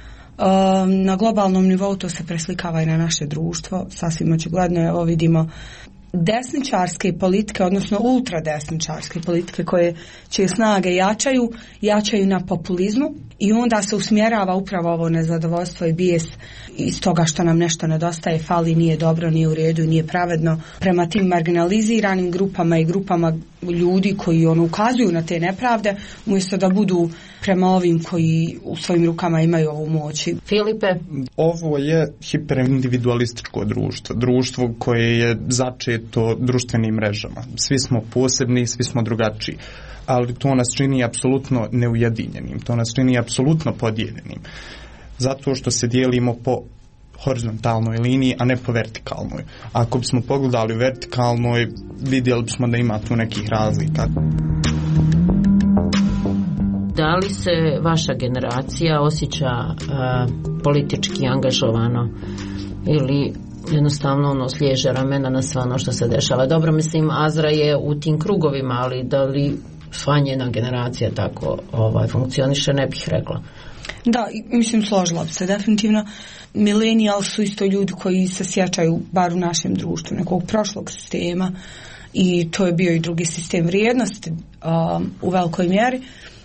Na globalnom nivou to se preslikava i na naše društvo. Sasvim očigledno, evo vidimo desničarske politike, odnosno ultradesničarske politike čije snage jačaju na populizmu i onda se usmjerava upravo ovo nezadovoljstvo i bijes iz toga što nam nešto nedostaje, fali, nije dobro, nije u redu, nije pravedno prema tim marginaliziranim grupama i grupama ljudi koji ukazuju na te nepravde, umjesto da budu prema ovim koji u svojim rukama imaju ovu moć. Filipe? Ovo je hiperindividualističko društvo koje je začeto društvenim mrežama. Svi smo posebni, svi smo drugačiji, ali to nas čini apsolutno neujedinjenim, to nas čini apsolutno podijeljenim, zato što se dijelimo po horizontalnoj liniji, a ne po vertikalnoj. Ako bismo pogledali u vertikalnoj, vidjeli bismo da ima tu nekih razlika. da li se vaša generacija osjeća politički angažovano ili jednostavno sliježe ramena na sve ono što se dešava? Dobro, mislim, Azra je u tim krugovima, ali da li sva njena generacija tako funkcioniše, ne bih rekla. Da, mislim, složila bi se definitivno. Milenijal su isto ljudi koji se sjećaju, bar u našem društvu, nekog prošlog sistema, i to je bio i drugi sistem vrijednosti u velikoj mjeri,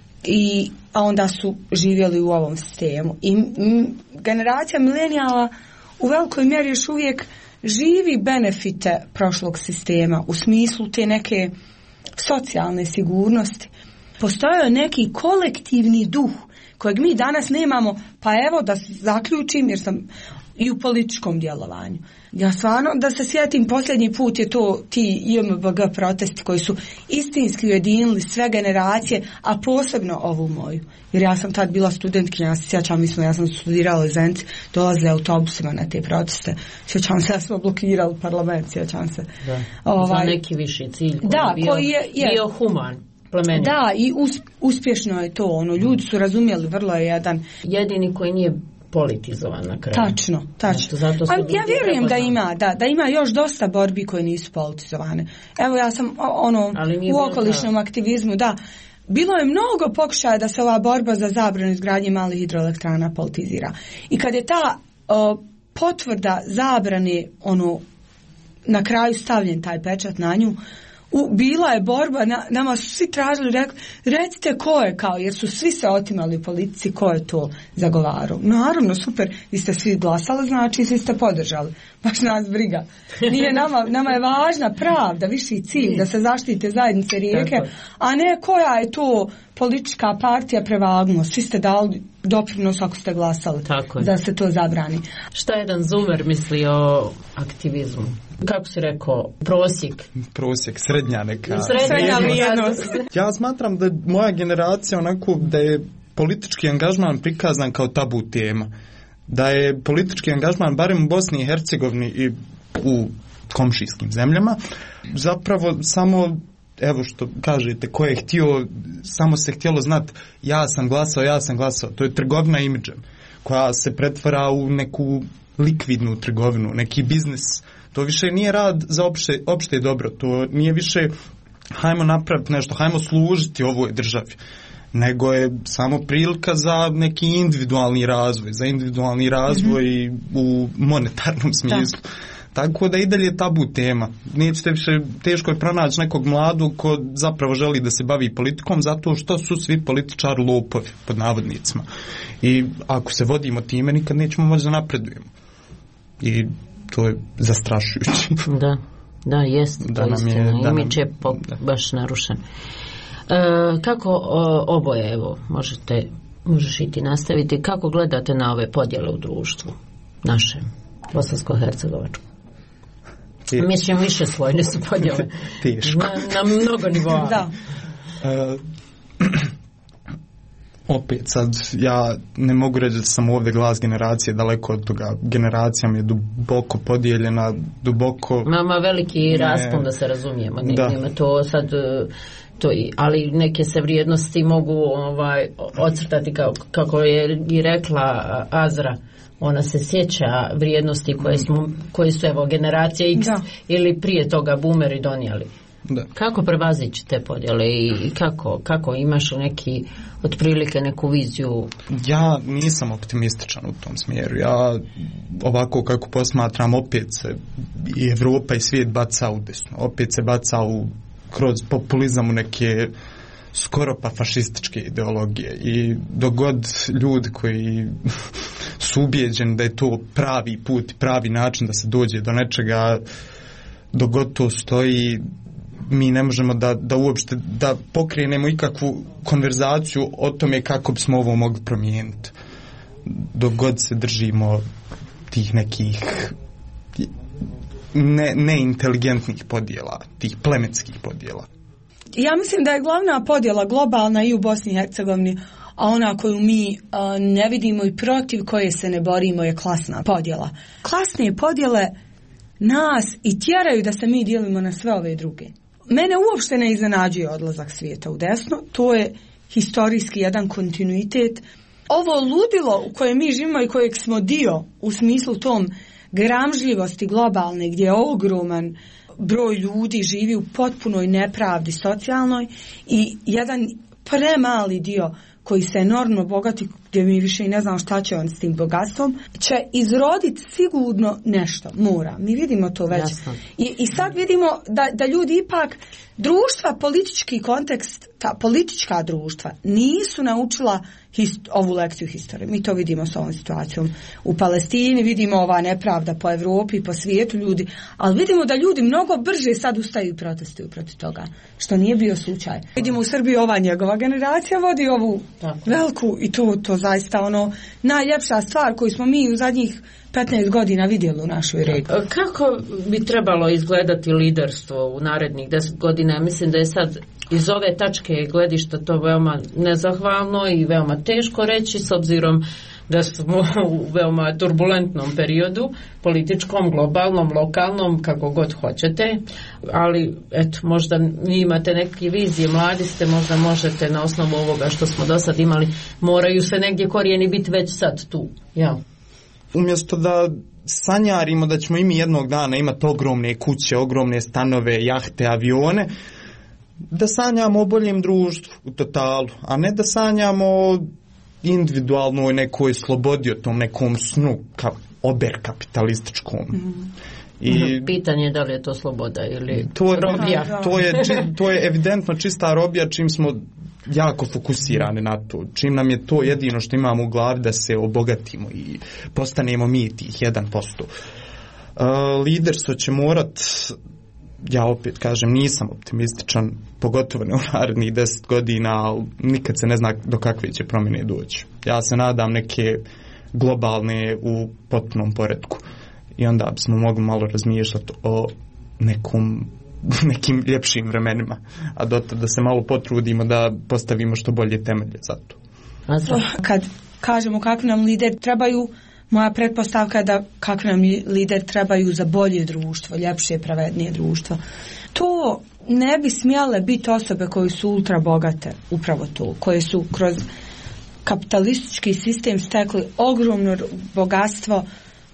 a onda su živjeli u ovom sistemu. I generacija milenijala u velikoj mjeri još uvijek živi benefite prošlog sistema u smislu te neke socijalne sigurnosti. Postojao je neki kolektivni duh kojeg mi danas nemamo, pa evo da zaključim, jer sam i u političkom djelovanju. Ja stvarno da se sjetim, posljednji put je to ti JMBG protesti koji su istinski ujedinili sve generacije, a posebno ovu moju. Jer ja sam tad bila studentkinja, ja se sjećam, ja sam studirala u Zenci, dolazila autobusima na te proteste. Sjećam se, ja smo blokirali parlament, sjećam se. Za neki viši cilj koji je bio human. Plemenit. Da, i uspješno je to, ljudi su razumjeli, vrlo je jedan. Jedini koji nije politizovan na kraju. Tačno. Ali ja vjerujem da ima još dosta borbi koje nisu politizovane. Evo, ja sam u okolišnom aktivizmu, da. Bilo je mnogo pokušaja da se ova borba za zabranu izgradnje malih hidroelektrana politizira. I kad je ta potvrda zabrane, na kraju stavljen taj pečat na nju, bila je borba, nama su svi tražili, recite ko je, jer su svi se otimali u politici, ko je to zagovarao. Naravno, super, vi ste svi glasali, znači svi ste podržali. Baš nas briga. Nije nama je važna pravda, viši cilj, da se zaštite zajednice rijeke, a ne koja je to politička partija prevagnuo. Svi ste dali doprinos ako ste glasali da se to zabrani. Šta jedan Zumer misli o aktivizmu? Kako si rekao, prosjek, srednja neka. Srednja vrijednost. Ja smatram da moja generacija da je politički angažman prikazan kao tabu tema. Da je politički angažman, barem u Bosni i Hercegovini i u komšijskim zemljama, zapravo samo, evo što kažete, ko je htio, samo se htjelo znati ja sam glasao. To je trgovina imidžem koja se pretvara u neku likvidnu trgovinu, neki biznis. To više nije rad za opšte dobro, to nije više hajmo napraviti nešto, hajmo služiti ovoj državi, nego je samo prilika za neki individualni razvoj u monetarnom smislu. Tako da i dalje tabu tema. Nećete više, teško je pronaći nekog mladog ko zapravo želi da se bavi politikom, zato što su svi političari lopovi, pod navodnicima. I ako se vodimo time, nikad nećemo moći da napredujemo. I to je zastrašujuće. Da, jest. Da nam je, imidž je baš narušen. Kako oboje, evo, možeš i ti nastaviti, kako gledate na ove podjele u društvu našem, bosansko-hercegovačkom? Mislim, više slojne su podjele. Teško. Na mnogo nivoa. Da. Opet sad, ja ne mogu reći da sam ovdje glas generacije, daleko od toga. Generacija mi je duboko podijeljena, duboko... Mama veliki raspon, da se razumijemo. Nema to sad... ali neke se vrijednosti mogu ocrtati kako je i rekla Azra. Ona se sjeća vrijednosti koje su evo generacije X ili prije toga boomeri donijeli. Da. Kako prevazići te podjele i kako imaš neki otprilike neku viziju? Ja nisam optimističan u tom smjeru. Ja ovako kako posmatram, opet se i Evropa i svijet baca u desno. Opet se baca kroz populizam u neke skoro pa fašističke ideologije. I dok god ljudi koji su ubijeđeni da je to pravi put, pravi način da se dođe do nečega, dok god to stoji, mi ne možemo da uopšte da pokrenemo ikakvu konverzaciju o tome kako bismo ovo mogli promijeniti. Dok god se držimo tih nekih neinteligentnih podjela, tih plemenskih podjela. Ja mislim da je glavna podjela globalna i u Bosni i Hercegovini, a ona koju mi ne vidimo i protiv koje se ne borimo je klasna podjela. Klasne podjele nas i tjeraju da se mi dijelimo na sve ove druge. Mene uopšte ne iznenađuje odlazak svijeta u desno, to je historijski jedan kontinuitet. Ovo ludilo u kojem mi živimo i kojeg smo dio u smislu tom gramžljivosti globalne, gdje je ogroman broj ljudi živi u potpunoj nepravdi socijalnoj i jedan premali dio koji se enormno bogati, gdje mi više i ne znamo šta će on s tim bogatstvom, će izroditi sigurno nešto, mora. Mi vidimo to već. I sad vidimo da ljudi ipak, društva, politički kontekst, ta politička društva nisu naučila ovu lekciju historije. Mi to vidimo s ovom situacijom u Palestini, vidimo ova nepravda po Evropi, po svijetu ljudi, ali vidimo da ljudi mnogo brže sad ustaju i protestuju protiv toga, što nije bio slučaj. Vidimo u Srbiji ova njegova generacija vodi ovu veliku i to zaista najljepša stvar koju smo mi u zadnjih 15 godina vidjeli u našoj regiji. Kako bi trebalo izgledati liderstvo u narednih 10 godina? Mislim da je sad iz ove tačke gledišta to veoma nezahvalno i veoma teško reći, s obzirom da smo u veoma turbulentnom periodu, političkom, globalnom, lokalnom, kako god hoćete, ali eto, možda vi imate neke vizije, mladi ste, možda možete na osnovu ovoga što smo do sad imali, moraju se negdje korijeni biti već sad tu, ja. Umjesto da sanjarimo da ćemo i mi jednog dana imati ogromne kuće, ogromne stanove, jahte, avione, da sanjamo o boljem društvu u totalu, a ne da sanjamo o individualnoj nekoj slobodi, o tom nekom snu oberkapitalističkom. I pitanje je da li je to sloboda ili robija. To je evidentno čista robija, čim smo jako fokusirani na to. Čim nam je to jedino što imamo u glavi, da se obogatimo i postanemo mi tih 1%. Liderstvo će morat, ja opet kažem, nisam optimističan, pogotovo ne u narednih 10 godina, ali nikad se ne zna do kakve će promjene doći. Ja se nadam neke globalne u potpunom poretku. I onda bismo mogli malo razmišljati o nekim ljepšim vremenima, a dotad da se malo potrudimo da postavimo što bolje temelje za to. Kad kažemo kakvi nam lideri trebaju, moja pretpostavka je da kakvi nam lideri trebaju za bolje društvo, ljepše, pravednije društvo. To ne bi smjele biti osobe koje su ultra bogate, upravo to, koje su kroz kapitalistički sistem stekli ogromno bogatstvo,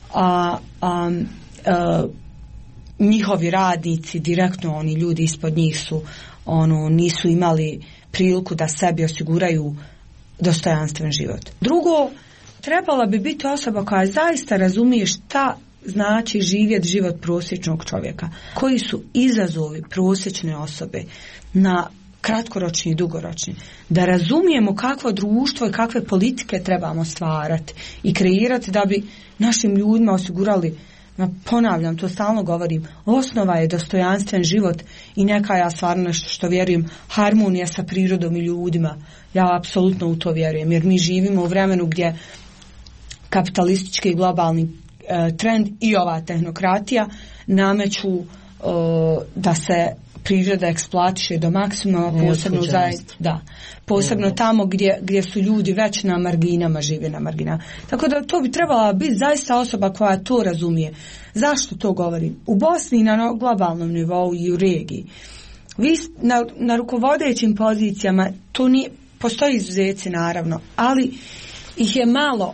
njihovi radnici, direktno oni ljudi ispod njih su nisu imali priliku da sebi osiguraju dostojanstven život. Drugo, trebala bi biti osoba koja zaista razumije šta znači živjeti život prosječnog čovjeka. Koji su izazovi prosječne osobe na kratkoročni i dugoročni. Da razumijemo kakvo društvo i kakve politike trebamo stvarati i kreirati da bi našim ljudima osigurali, ponavljam, to stalno govorim, osnova je dostojanstven život i neka, ja stvarno nešto što vjerujem, harmonija sa prirodom i ljudima. Ja apsolutno u to vjerujem, jer mi živimo u vremenu gdje kapitalistički i globalni trend i ova tehnokratija nameću da se priroda eksploatiše do maksimuma, posebno tamo gdje su ljudi već na marginama, žive na marginama. Tako da to bi trebala biti zaista osoba koja to razumije. Zašto to govorim? U Bosni na globalnom nivou i u regiji. Vi na rukovodećim pozicijama, to nije, postoji izuzeci naravno, ali ih je malo.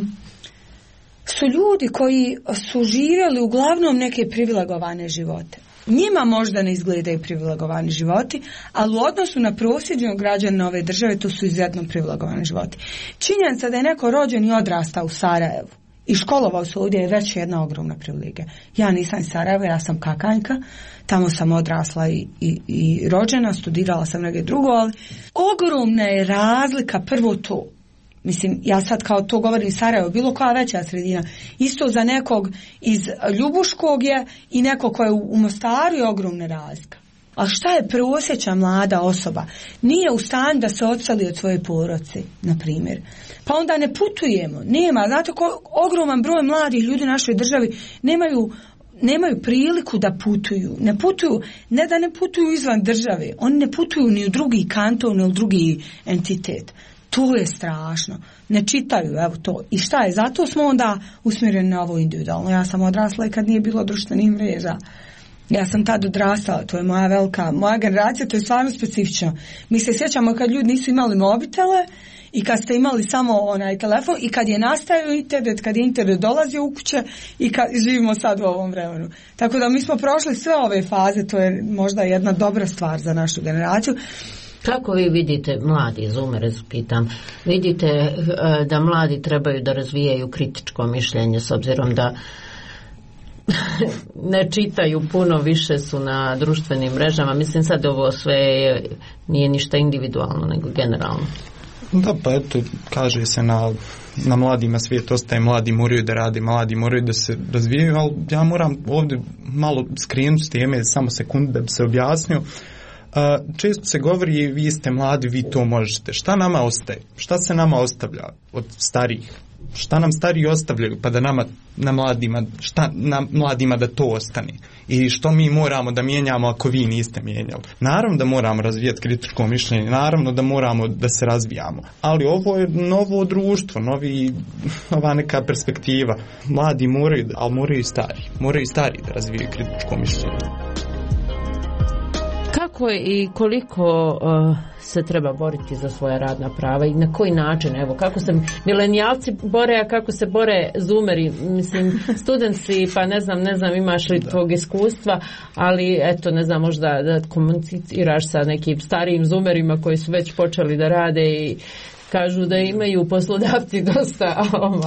Su ljudi koji su živjeli uglavnom neke privilegovane živote. Njima možda ne izgledaju privilegovani životi, ali u odnosu na prosječnog građana ove države to su izuzetno privilegovani životi. Činjenica da je neko rođen i odrastao u Sarajevu i školovao se ovdje je već jedna ogromna privilegija. Ja nisam iz Sarajeva, ja sam Kakanjka, tamo sam odrasla i rođena, studirala sam negdje drugo, ali ogromna je razlika, prvo to. Mislim, ja sad kao to govorim Sarajevo, bilo koja veća sredina, isto za nekog iz Ljubuškog je i nekog ko je u Mostaru je ogromna razlika. A šta je prosječna mlada osoba? Nije u stanju da se odseli od svoje porodice, na primjer. Pa onda ne putujemo, nema, znate ogroman broj mladih ljudi u našoj državi nemaju priliku da putuju. Ne da ne putuju izvan države, oni ne putuju ni u drugi kanton, ni u drugi entitet. To je strašno. Ne čitaju, evo to. I šta je? Zato smo onda usmjereni na ovo individualno. Ja sam odrasla i kad nije bilo društvenih mreža. Ja sam tad odrastala, to je moja generacija, to je stvarno specifično. Mi se sjećamo kad ljudi nisu imali mobitele i kad ste imali samo onaj telefon i kad je nastajao internet, kad je internet dolazio u kuće i kad živimo sad u ovom vremenu. Tako da mi smo prošli sve ove faze, to je možda jedna dobra stvar za našu generaciju. Kako vi vidite, mladi zoomere, pitam, vidite da mladi trebaju da razvijaju kritičko mišljenje s obzirom da ne čitaju puno, više su na društvenim mrežama. Mislim sad ovo sve nije ništa individualno nego generalno. Da, pa eto, kaže se na mladima svijet ostaje, mladi moraju da rade, mladi moraju da se razvijaju, ali ja moram ovdje malo skrenuti s teme, samo sekundu da bi se objasnio. Često se govori, vi ste mladi, vi to možete. Šta nama ostaje? Šta se nama ostavlja od starijih? Šta nam stariji ostavljaju pa da na mladima da to ostane? I što mi moramo da mijenjamo ako vi niste mijenjali? Naravno da moramo razvijati kritičko mišljenje, naravno da moramo da se razvijamo. Ali ovo je novo društvo, nova neka perspektiva. Mladi moraju, ali moraju i stari da razvijaju kritičko mišljenje. Kako i koliko se treba boriti za svoja radna prava i na koji način, evo, kako se milenijalci bore, a kako se bore zoomeri, mislim, studenti, pa ne znam imaš li tvog iskustva, ali eto, ne znam, možda da komuniciraš sa nekim starijim zoomerima koji su već počeli da rade i kažu da imaju poslodavci dosta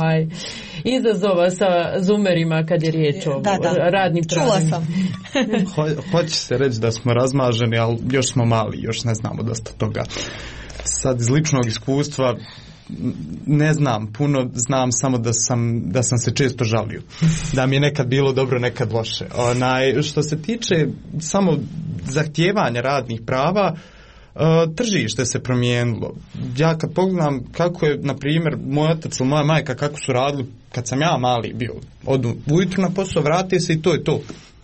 izazova sa zoomerima kad je riječ o radnim pravima. Čula sam. Hoće se reći da smo razmaženi, ali još smo mali, još ne znamo dosta toga. Sad iz ličnog iskustva ne znam puno, znam samo da sam se često žalio. Da mi je nekad bilo dobro, nekad loše. Što se tiče samo zahtijevanja radnih prava, tržište se promijenilo. Ja kad pogledam kako je, na primjer, moj otac ili moja majka kako su radili kad sam ja mali bio. Odu ujutru na posao, vrati se i to je to.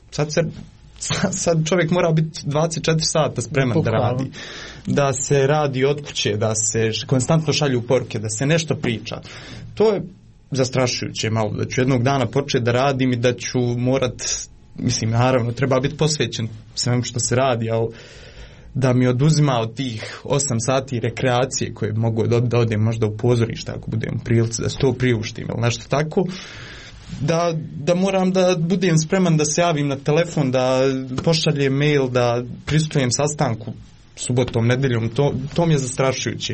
Sad čovjek mora biti 24 sata spreman da radi. Da se radi od kuće, da se konstantno šalju poruke, da se nešto priča. To je zastrašujuće malo, da ću jednog dana početi da radim i da ću morat, mislim, naravno, treba biti posvećen svemu što se radi, ali da mi oduzima od tih 8 sati rekreacije koje mogu da odem možda u pozorište ako budem u prilici, da se to priuštim ili nešto tako, da moram da budem spreman da se javim na telefon, da pošaljem mail, da prisustujem sastanku subotom, nedeljom, to mi je zastrašujuće.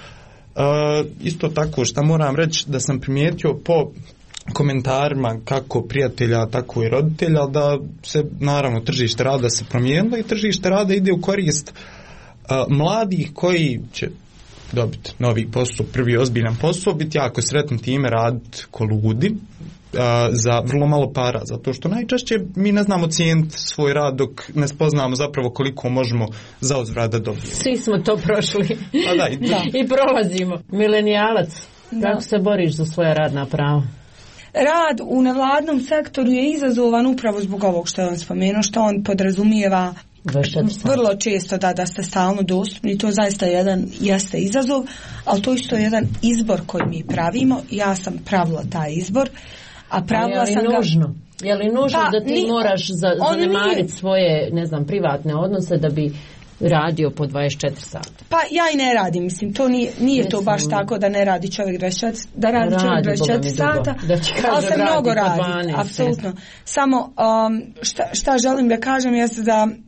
Isto tako, šta moram reći, da sam primijetio po komentarima kako prijatelja, tako i roditelja, da se naravno tržište rada se promijenilo i tržište rada ide u korist mladih koji će dobiti novi posao, prvi ozbiljan posao, biti jako sretni time, raditi ko ludi za vrlo malo para, zato što najčešće mi ne znamo cijeniti svoj rad dok ne spoznamo zapravo koliko možemo za uzvrat da dobijemo. Svi smo to prošli. I prolazimo. Milenijalac, kako se boriš za svoja radna prava? Rad u nevladnom sektoru je izazovan upravo zbog ovog što je on spomenuo, što on podrazumijeva vrlo često da ste stalno dostupni. To zaista jeste izazov, ali to isto je jedan izbor koji mi pravimo. Ja sam pravila taj izbor, a pravila sam ga... Je li nužno da ti moraš zanemariti svoje, ne znam, privatne odnose da bi radio po 24 sata? Pa ja i ne radim, mislim, to nije to baš tako da ne radi čovjek 24, da radi čovjek 24 sata, ali se mnogo radi, apsolutno. Samo šta želim da kažem jeste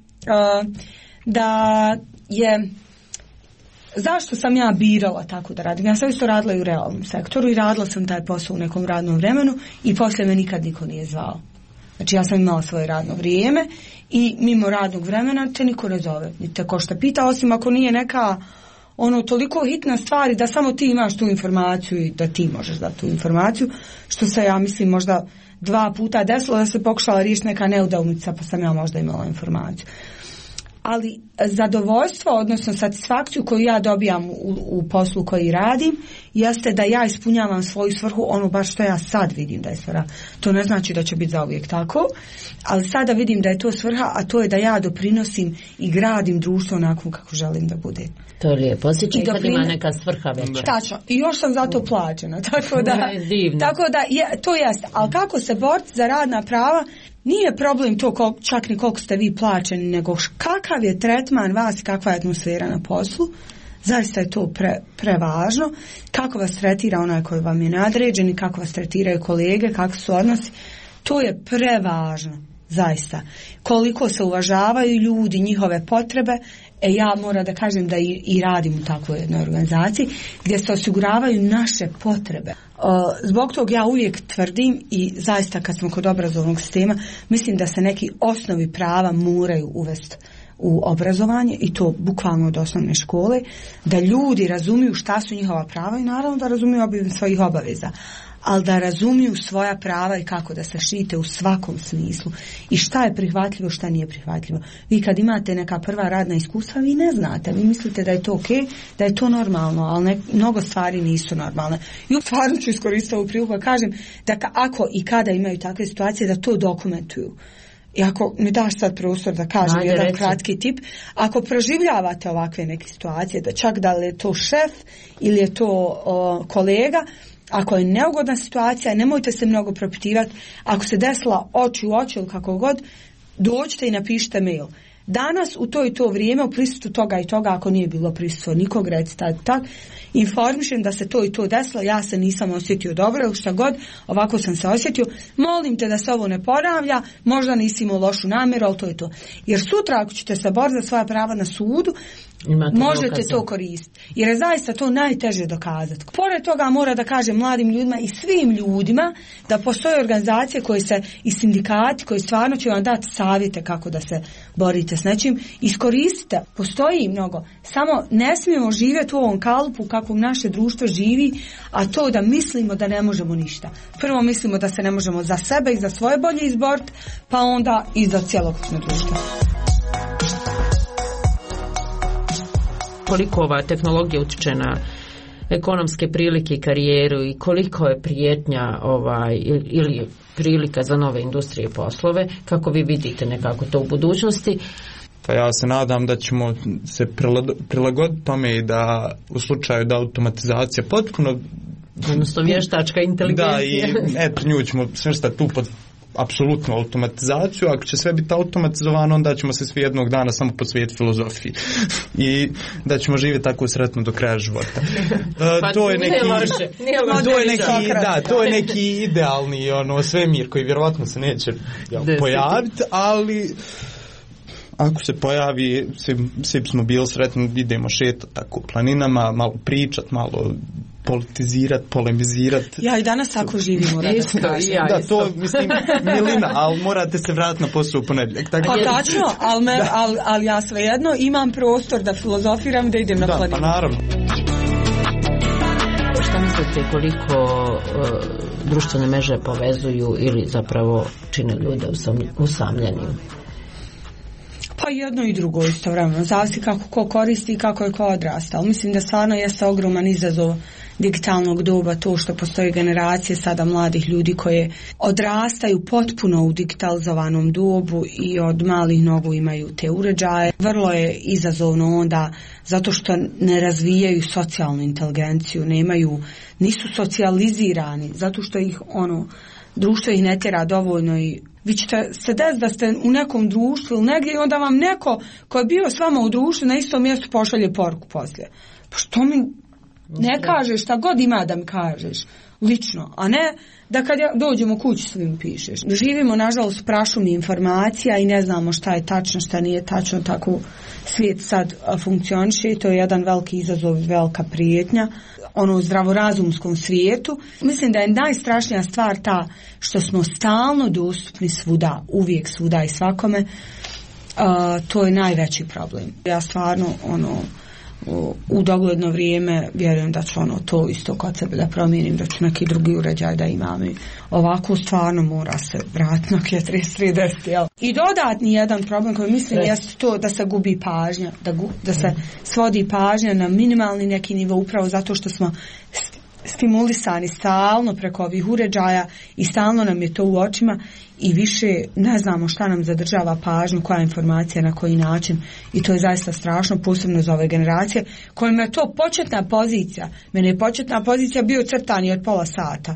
da je zašto sam ja birala tako da radim. Ja sam isto radila i u realnom sektoru i radila sam taj posao u nekom radnom vremenu i poslije me nikad niko nije zvao. Znači ja sam imala svoje radno vrijeme i mimo radnog vremena te niko ne zove, ni te ko šta pita, osim ako nije neka toliko hitna stvari da samo ti imaš tu informaciju i da ti možeš dati tu informaciju, što se ja mislim možda 2 puta desilo da se pokušala riješiti neka neudavnica pa sam ja možda imala informaciju. Ali zadovoljstvo, odnosno satisfakciju koju ja dobijam u poslu koji radim, jeste da ja ispunjavam svoju svrhu, baš što ja sad vidim da je svrha. To ne znači da će biti zauvijek tako, ali sada vidim da je to svrha, a to je da ja doprinosim i gradim društvo onako kako želim da bude. To je lijepo, osjećaj kad ima neka svrha veća. Tačno, i još sam za to plaćena, tako da to jeste. Ali kako se boriti za radna prava, nije problem to čak ni koliko ste vi plaćeni, nego kakav je tretman vas i kakva je atmosfera na poslu. Zaista je to prevažno. Kako vas tretira onaj koji vam je nadređen i kako vas tretiraju kolege, kako su odnosi. To je prevažno, zaista. Koliko se uvažavaju ljudi, njihove potrebe. Ja moram da kažem da i radim u takvoj jednoj organizaciji gdje se osiguravaju naše potrebe. Zbog toga ja uvijek tvrdim i zaista kad smo kod obrazovnog sistema, mislim da se neki osnovi prava moraju uvesti u obrazovanje i to bukvalno od osnovne škole, da ljudi razumiju šta su njihova prava i naravno da razumiju svojih obaveza, ali da razumiju svoja prava i kako da se štite u svakom smislu i šta je prihvatljivo, šta nije prihvatljivo. Vi kad imate neka prva radna iskustva, vi ne znate, vi mislite da je to okej, da je to normalno, ali mnogo stvari nisu normalne. I stvarno ću iskoristiti ovu priliku da kažem da ako i kada imaju takve situacije, da to dokumentuju. I ako mi daš sad prostor da kažem jedan kratki tip, ako proživljavate ovakve neke situacije, da čak da li je to šef ili je to kolega, ako je neugodna situacija, nemojte se mnogo propitivati. Ako se desila oči u oči ili kako god, dođite i napišite mail. Danas u to i to vrijeme u prisustvu toga i toga, ako nije bilo prisustvo nikog, recite tak, informišem da se to i to desilo, ja se nisam osjetio dobro ili šta god, ovako sam se osjetio, molim te da se ovo ne ponavlja, možda nisi imao lošu namjeru, ali to je to. Jer sutra ako ćete se boriti za svoja prava na sudu, možete to koristiti. Jer je zaista to najteže dokazati. Pored toga mora da kažem mladim ljudima i svim ljudima da postoje organizacije koje se i sindikati koji stvarno će vam dati savjete kako da se borite s nečim. Iskoristite, postoji mnogo. Samo ne smijemo živjeti u ovom kalupu kako naše društvo živi, a to da mislimo da ne možemo ništa. Prvo mislimo da se ne možemo za sebe i za svoje bolje izboriti, pa onda i za cjelokupno društvo. Koliko ova tehnologija utiče na ekonomske prilike i karijeru i koliko je prijetnja ili prilika za nove industrije i poslove, kako vi vidite nekako to u budućnosti? Pa ja se nadam da ćemo se prilagoditi tome i da u slučaju da automatizacija potpuno, odnosno vještačka inteligencija, da, i eto nju ćemo svrstati tu pod apsolutnu automatizaciju. Ako će sve biti automatizovano, onda ćemo se svi jednog dana samo posvetiti filozofiji i da ćemo živjeti tako sretno do kraja života. To je neki idealni svemir koji vjerovatno se neće pojaviti, ali ako se pojavi, svi smo bili sretni, idemo šetati tako planinama, malo pričat, malo politizirati, polemizirati. Ja i danas tako živimo. Da, to mislim milina, ali morate se vratiti na posao u ponedjeljak. Pa tačno, ali ja svejedno imam prostor da filozofiram, da idem na planinu. Pa naravno. Šta mislite koliko društvene mreže povezuju ili zapravo čine ljude usamljenim? Pa jedno i drugo istovremeno, zavisi kako ko koristi i kako je ko odrastao. Mislim da stvarno jeste ogroman izazov digitalnog doba to što postoje generacije sada mladih ljudi koje odrastaju potpuno u digitalizovanom dobu i od malih nogu imaju te uređaje. Vrlo je izazovno onda zato što ne razvijaju socijalnu inteligenciju, nisu socijalizirani, zato što ih društvo ih ne tjera dovoljno i vi ćete se desiti da ste u nekom društvu ili negdje i onda vam neko ko je bio s vama u društvu na istom mjestu pošalje poruku poslije. Pa što mi ne kažeš šta god ima da mi kažeš lično, a ne da kad dođemo kući svim pišeš. Živimo nažalost u prašumi informacija i ne znamo šta je tačno, šta nije tačno, tako svijet sad funkcioniše i to je jedan veliki izazov i velika prijetnja u zdravorazumskom svijetu. Mislim da je najstrašnija stvar ta što smo stalno dostupni svuda, uvijek svuda i svakome. To je najveći problem. Ja stvarno u dogledno vrijeme vjerujem da ću to isto kod sebe da promijenim, da ću neki drugi uređaj da imam i ovako stvarno mora se vratiti na 3310. I dodatni jedan problem koji mislim jeste to da se gubi pažnja, da se svodi pažnja na minimalni neki nivo upravo zato što smo stimulisani stalno preko ovih uređaja i stalno nam je to u očima i više ne znamo šta nam zadržava pažnju, koja informacija, na koji način i to je zaista strašno, posebno za ove generacije kojima je to početna pozicija. Mene je početna pozicija bio crtani od pola sata,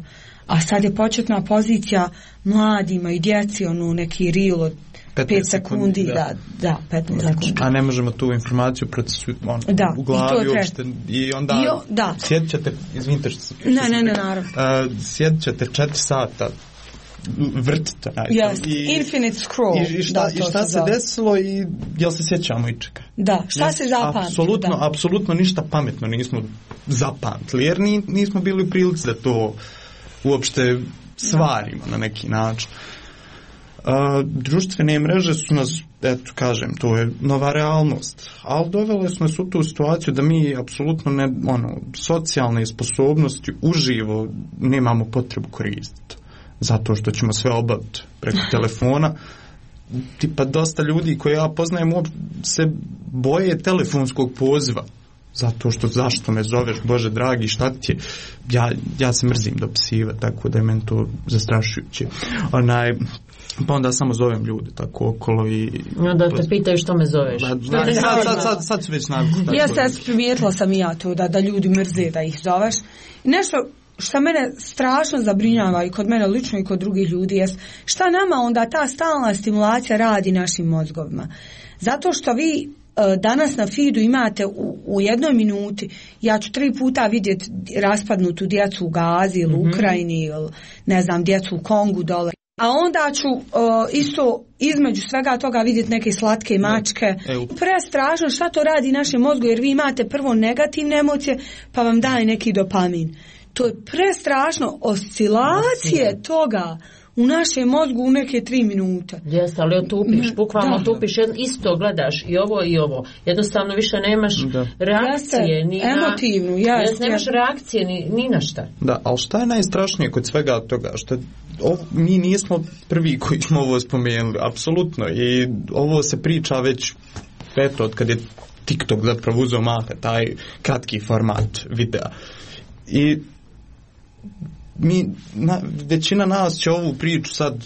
A sad je početna pozicija mladima i djeci, neki reel od 5 sekundi, da, 15 sekundi. A ne možemo tu informaciju u glavi uopšte. I onda sjedit ćete, izvinite što se... Ne, naravno. Sjedit ćete 4 sata, vrtite. Infinite scroll. I šta se desilo i jel se sjećamo i čeka? Da, šta se zapamtilo? Apsolutno ništa pametno nismo zapamtili, jer nismo bili u prilici da to uopšte stvarimo na neki način. Društvene mreže su nas, eto kažem, to je nova realnost, ali dovele su nas u tu situaciju da mi apsolutno socijalne sposobnosti uživo nemamo potrebu koristiti, zato što ćemo sve obaviti preko telefona. Tipa dosta ljudi koje ja poznajem se boje telefonskog poziva, zato što zašto me zoveš, Bože dragi, šta ti je? Ja se mrzim dopisivati, tako da je meni to zastrašujuće. Pa onda samo zovem ljude tako okolo i... Da te pitaju što me zoveš. Sad su već navikli. Ja se primijetila sam i ja to da ljudi mrze da ih zoveš. Nešto što mene strašno zabrinjava i kod mene lično i kod drugih ljudi jest šta nama onda ta stalna stimulacija radi našim mozgovima. Zato što vi danas na feedu imate u jednoj minuti, ja ću 3 puta vidjeti raspadnutu djecu u Gazi ili u Ukrajini ili ne znam, djecu u Kongu dole. A onda ću isto između svega toga vidjeti neke slatke mačke. Prestrašno šta to radi našem mozgu, jer vi imate prvo negativne emocije pa vam daje neki dopamin. To je prestrašno, oscilacije toga u našem mozgu u neke 3 minute. Jeste, ali otupiš, bukvalno otupiš, isto gledaš i ovo. Jednostavno više nemaš reakcije. Emotivnu, nemaš reakcije ni na šta. Da, ali šta je najstrašnije kod svega toga? Što mi nismo prvi koji smo ovo spomenuli, apsolutno. I ovo se priča već od kad je TikTok zapravo uzeo maha, taj kratki format videa. I većina nas će ovu priču sad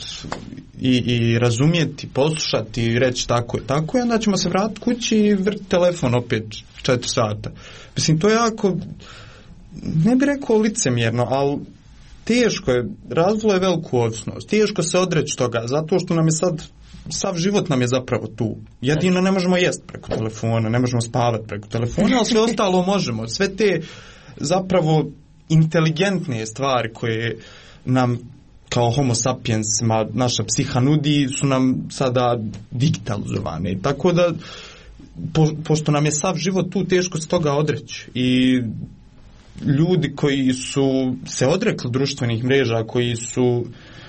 i razumjeti, poslušati i reći tako i onda ćemo se vratiti kući i vrti telefon opet 4 sata. Mislim, to je jako, ne bih rekao licemjerno, ali teško je, razvilo je veliku ovisnost, teško se odreći toga, zato što nam je sad, sav život nam je zapravo tu. Jedino ne možemo jesti preko telefona, ne možemo spavati preko telefona, ali sve ostalo možemo. Sve te zapravo inteligentne stvari koje nam kao homo sapiensima naša psiha nudi su nam sada digitalizovane. Tako da pošto nam je sav život tu, teško se toga odreći. I ljudi koji su se odrekli društvenih mreža, koji su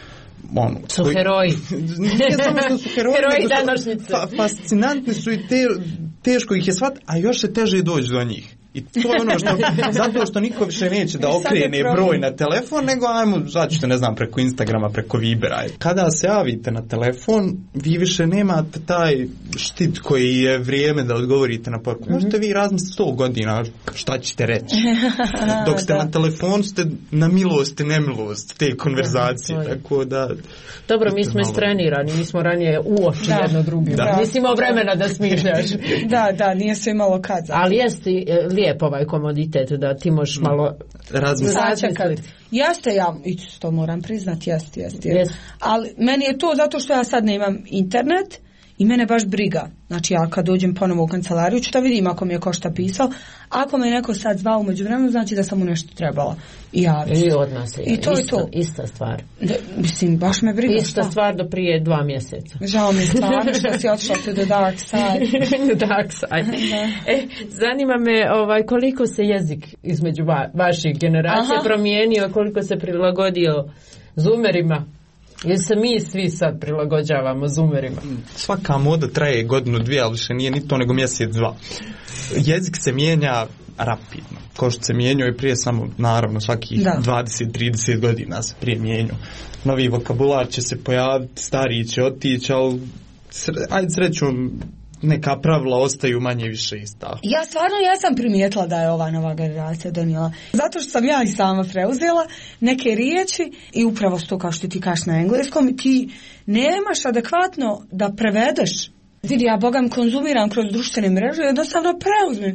heroji. Nije samo što su heroji današnjice. Fascinantni su i teško ih je shvatiti, a još se teže doći do njih. I to je ono što, zato što niko više neće da okrene broj na telefon, nego ajmo, začete, ne znam, preko Instagrama, preko Vibera. Kada se javite na telefon, vi više nemate taj štit koji je vrijeme da odgovorite na poruku. Možete vi razmisliti 100 godina šta ćete reći. Dok ste na telefonu, ste na milost i nemilost te konverzacije. Tako da... Dobro, mi smo istrenirani, mi smo ranije u oči jedno drugim. Nisi imao vremena da smišljaš. Da, nije se imalo kad. Ali jeste lijep ovaj komoditet da ti možeš malo razmisliti. Jeste, ja to moram priznati, jeste. Ali meni je to zato što ja sad nemam internet i mene baš briga. Znači ja kad dođem ponovo u kancelariju ću da vidim ako mi je ko šta pisao. Ako me neko sad zvao umeđu vremenu, znači da sam mu nešto trebala. I od nas je. I to je to. Ista stvar. Mislim, baš me briga. Ista stvar do prije 2 mjeseca. Žao mi stvarno što si otišla to the dark side. Dark side. Zanima me koliko se jezik između vaših generacija promijenio, koliko se prilagodio zoomerima. Jer se mi svi sad prilagođavamo zoomerima. Svaka moda traje 1-2, ali više nije ni to nego 1-2. Jezik se mijenja rapidno. Ko što se mijenjao i prije samo, naravno, svakih 20-30 godina se prije mijenjao. Novi vokabular će se pojaviti, stariji će otići, ali ajde srećom, neka pravila ostaju manje više ista. Ja stvarno jesam primijetila da je ova nova generacija donijela. Zato što sam ja i sama preuzela neke riječi i upravo to kao što ti kažeš na engleskom, ti nemaš adekvatno da prevedeš. Vidi, ja bogam konzumiram kroz društvene mreže, jednostavno preuzmem.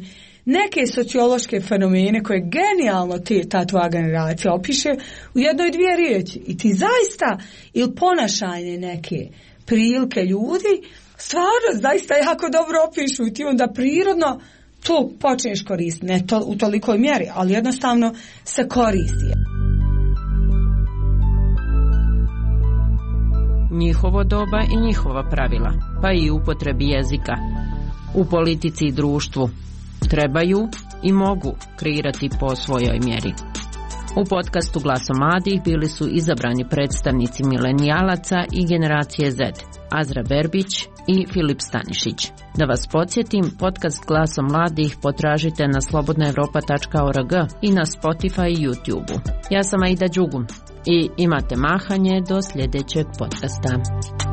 neke sociološke fenomene koje genijalno ta tvoja generacija opiše u jednoj dvije riječi. I ti zaista, ili ponašanje neke prilike ljudi, stvarno zaista jako dobro opišu i ti onda prirodno to počneš koristiti. Ne u tolikoj mjeri, ali jednostavno se koristi. Njihovo doba i njihova pravila, pa i upotrebi jezika. U politici i društvu trebaju i mogu kreirati po svojoj mjeri. U podcastu Glasom mladih bili su izabrani predstavnici milenijalaca i generacije Z, Azra Berbić i Filip Stanišić. Da vas podsjetim, podcast Glasom mladih potražite na slobodnaevropa.org i na Spotify i YouTube. Ja sam Aida Đugum i imate mahanje do sljedećeg podcasta.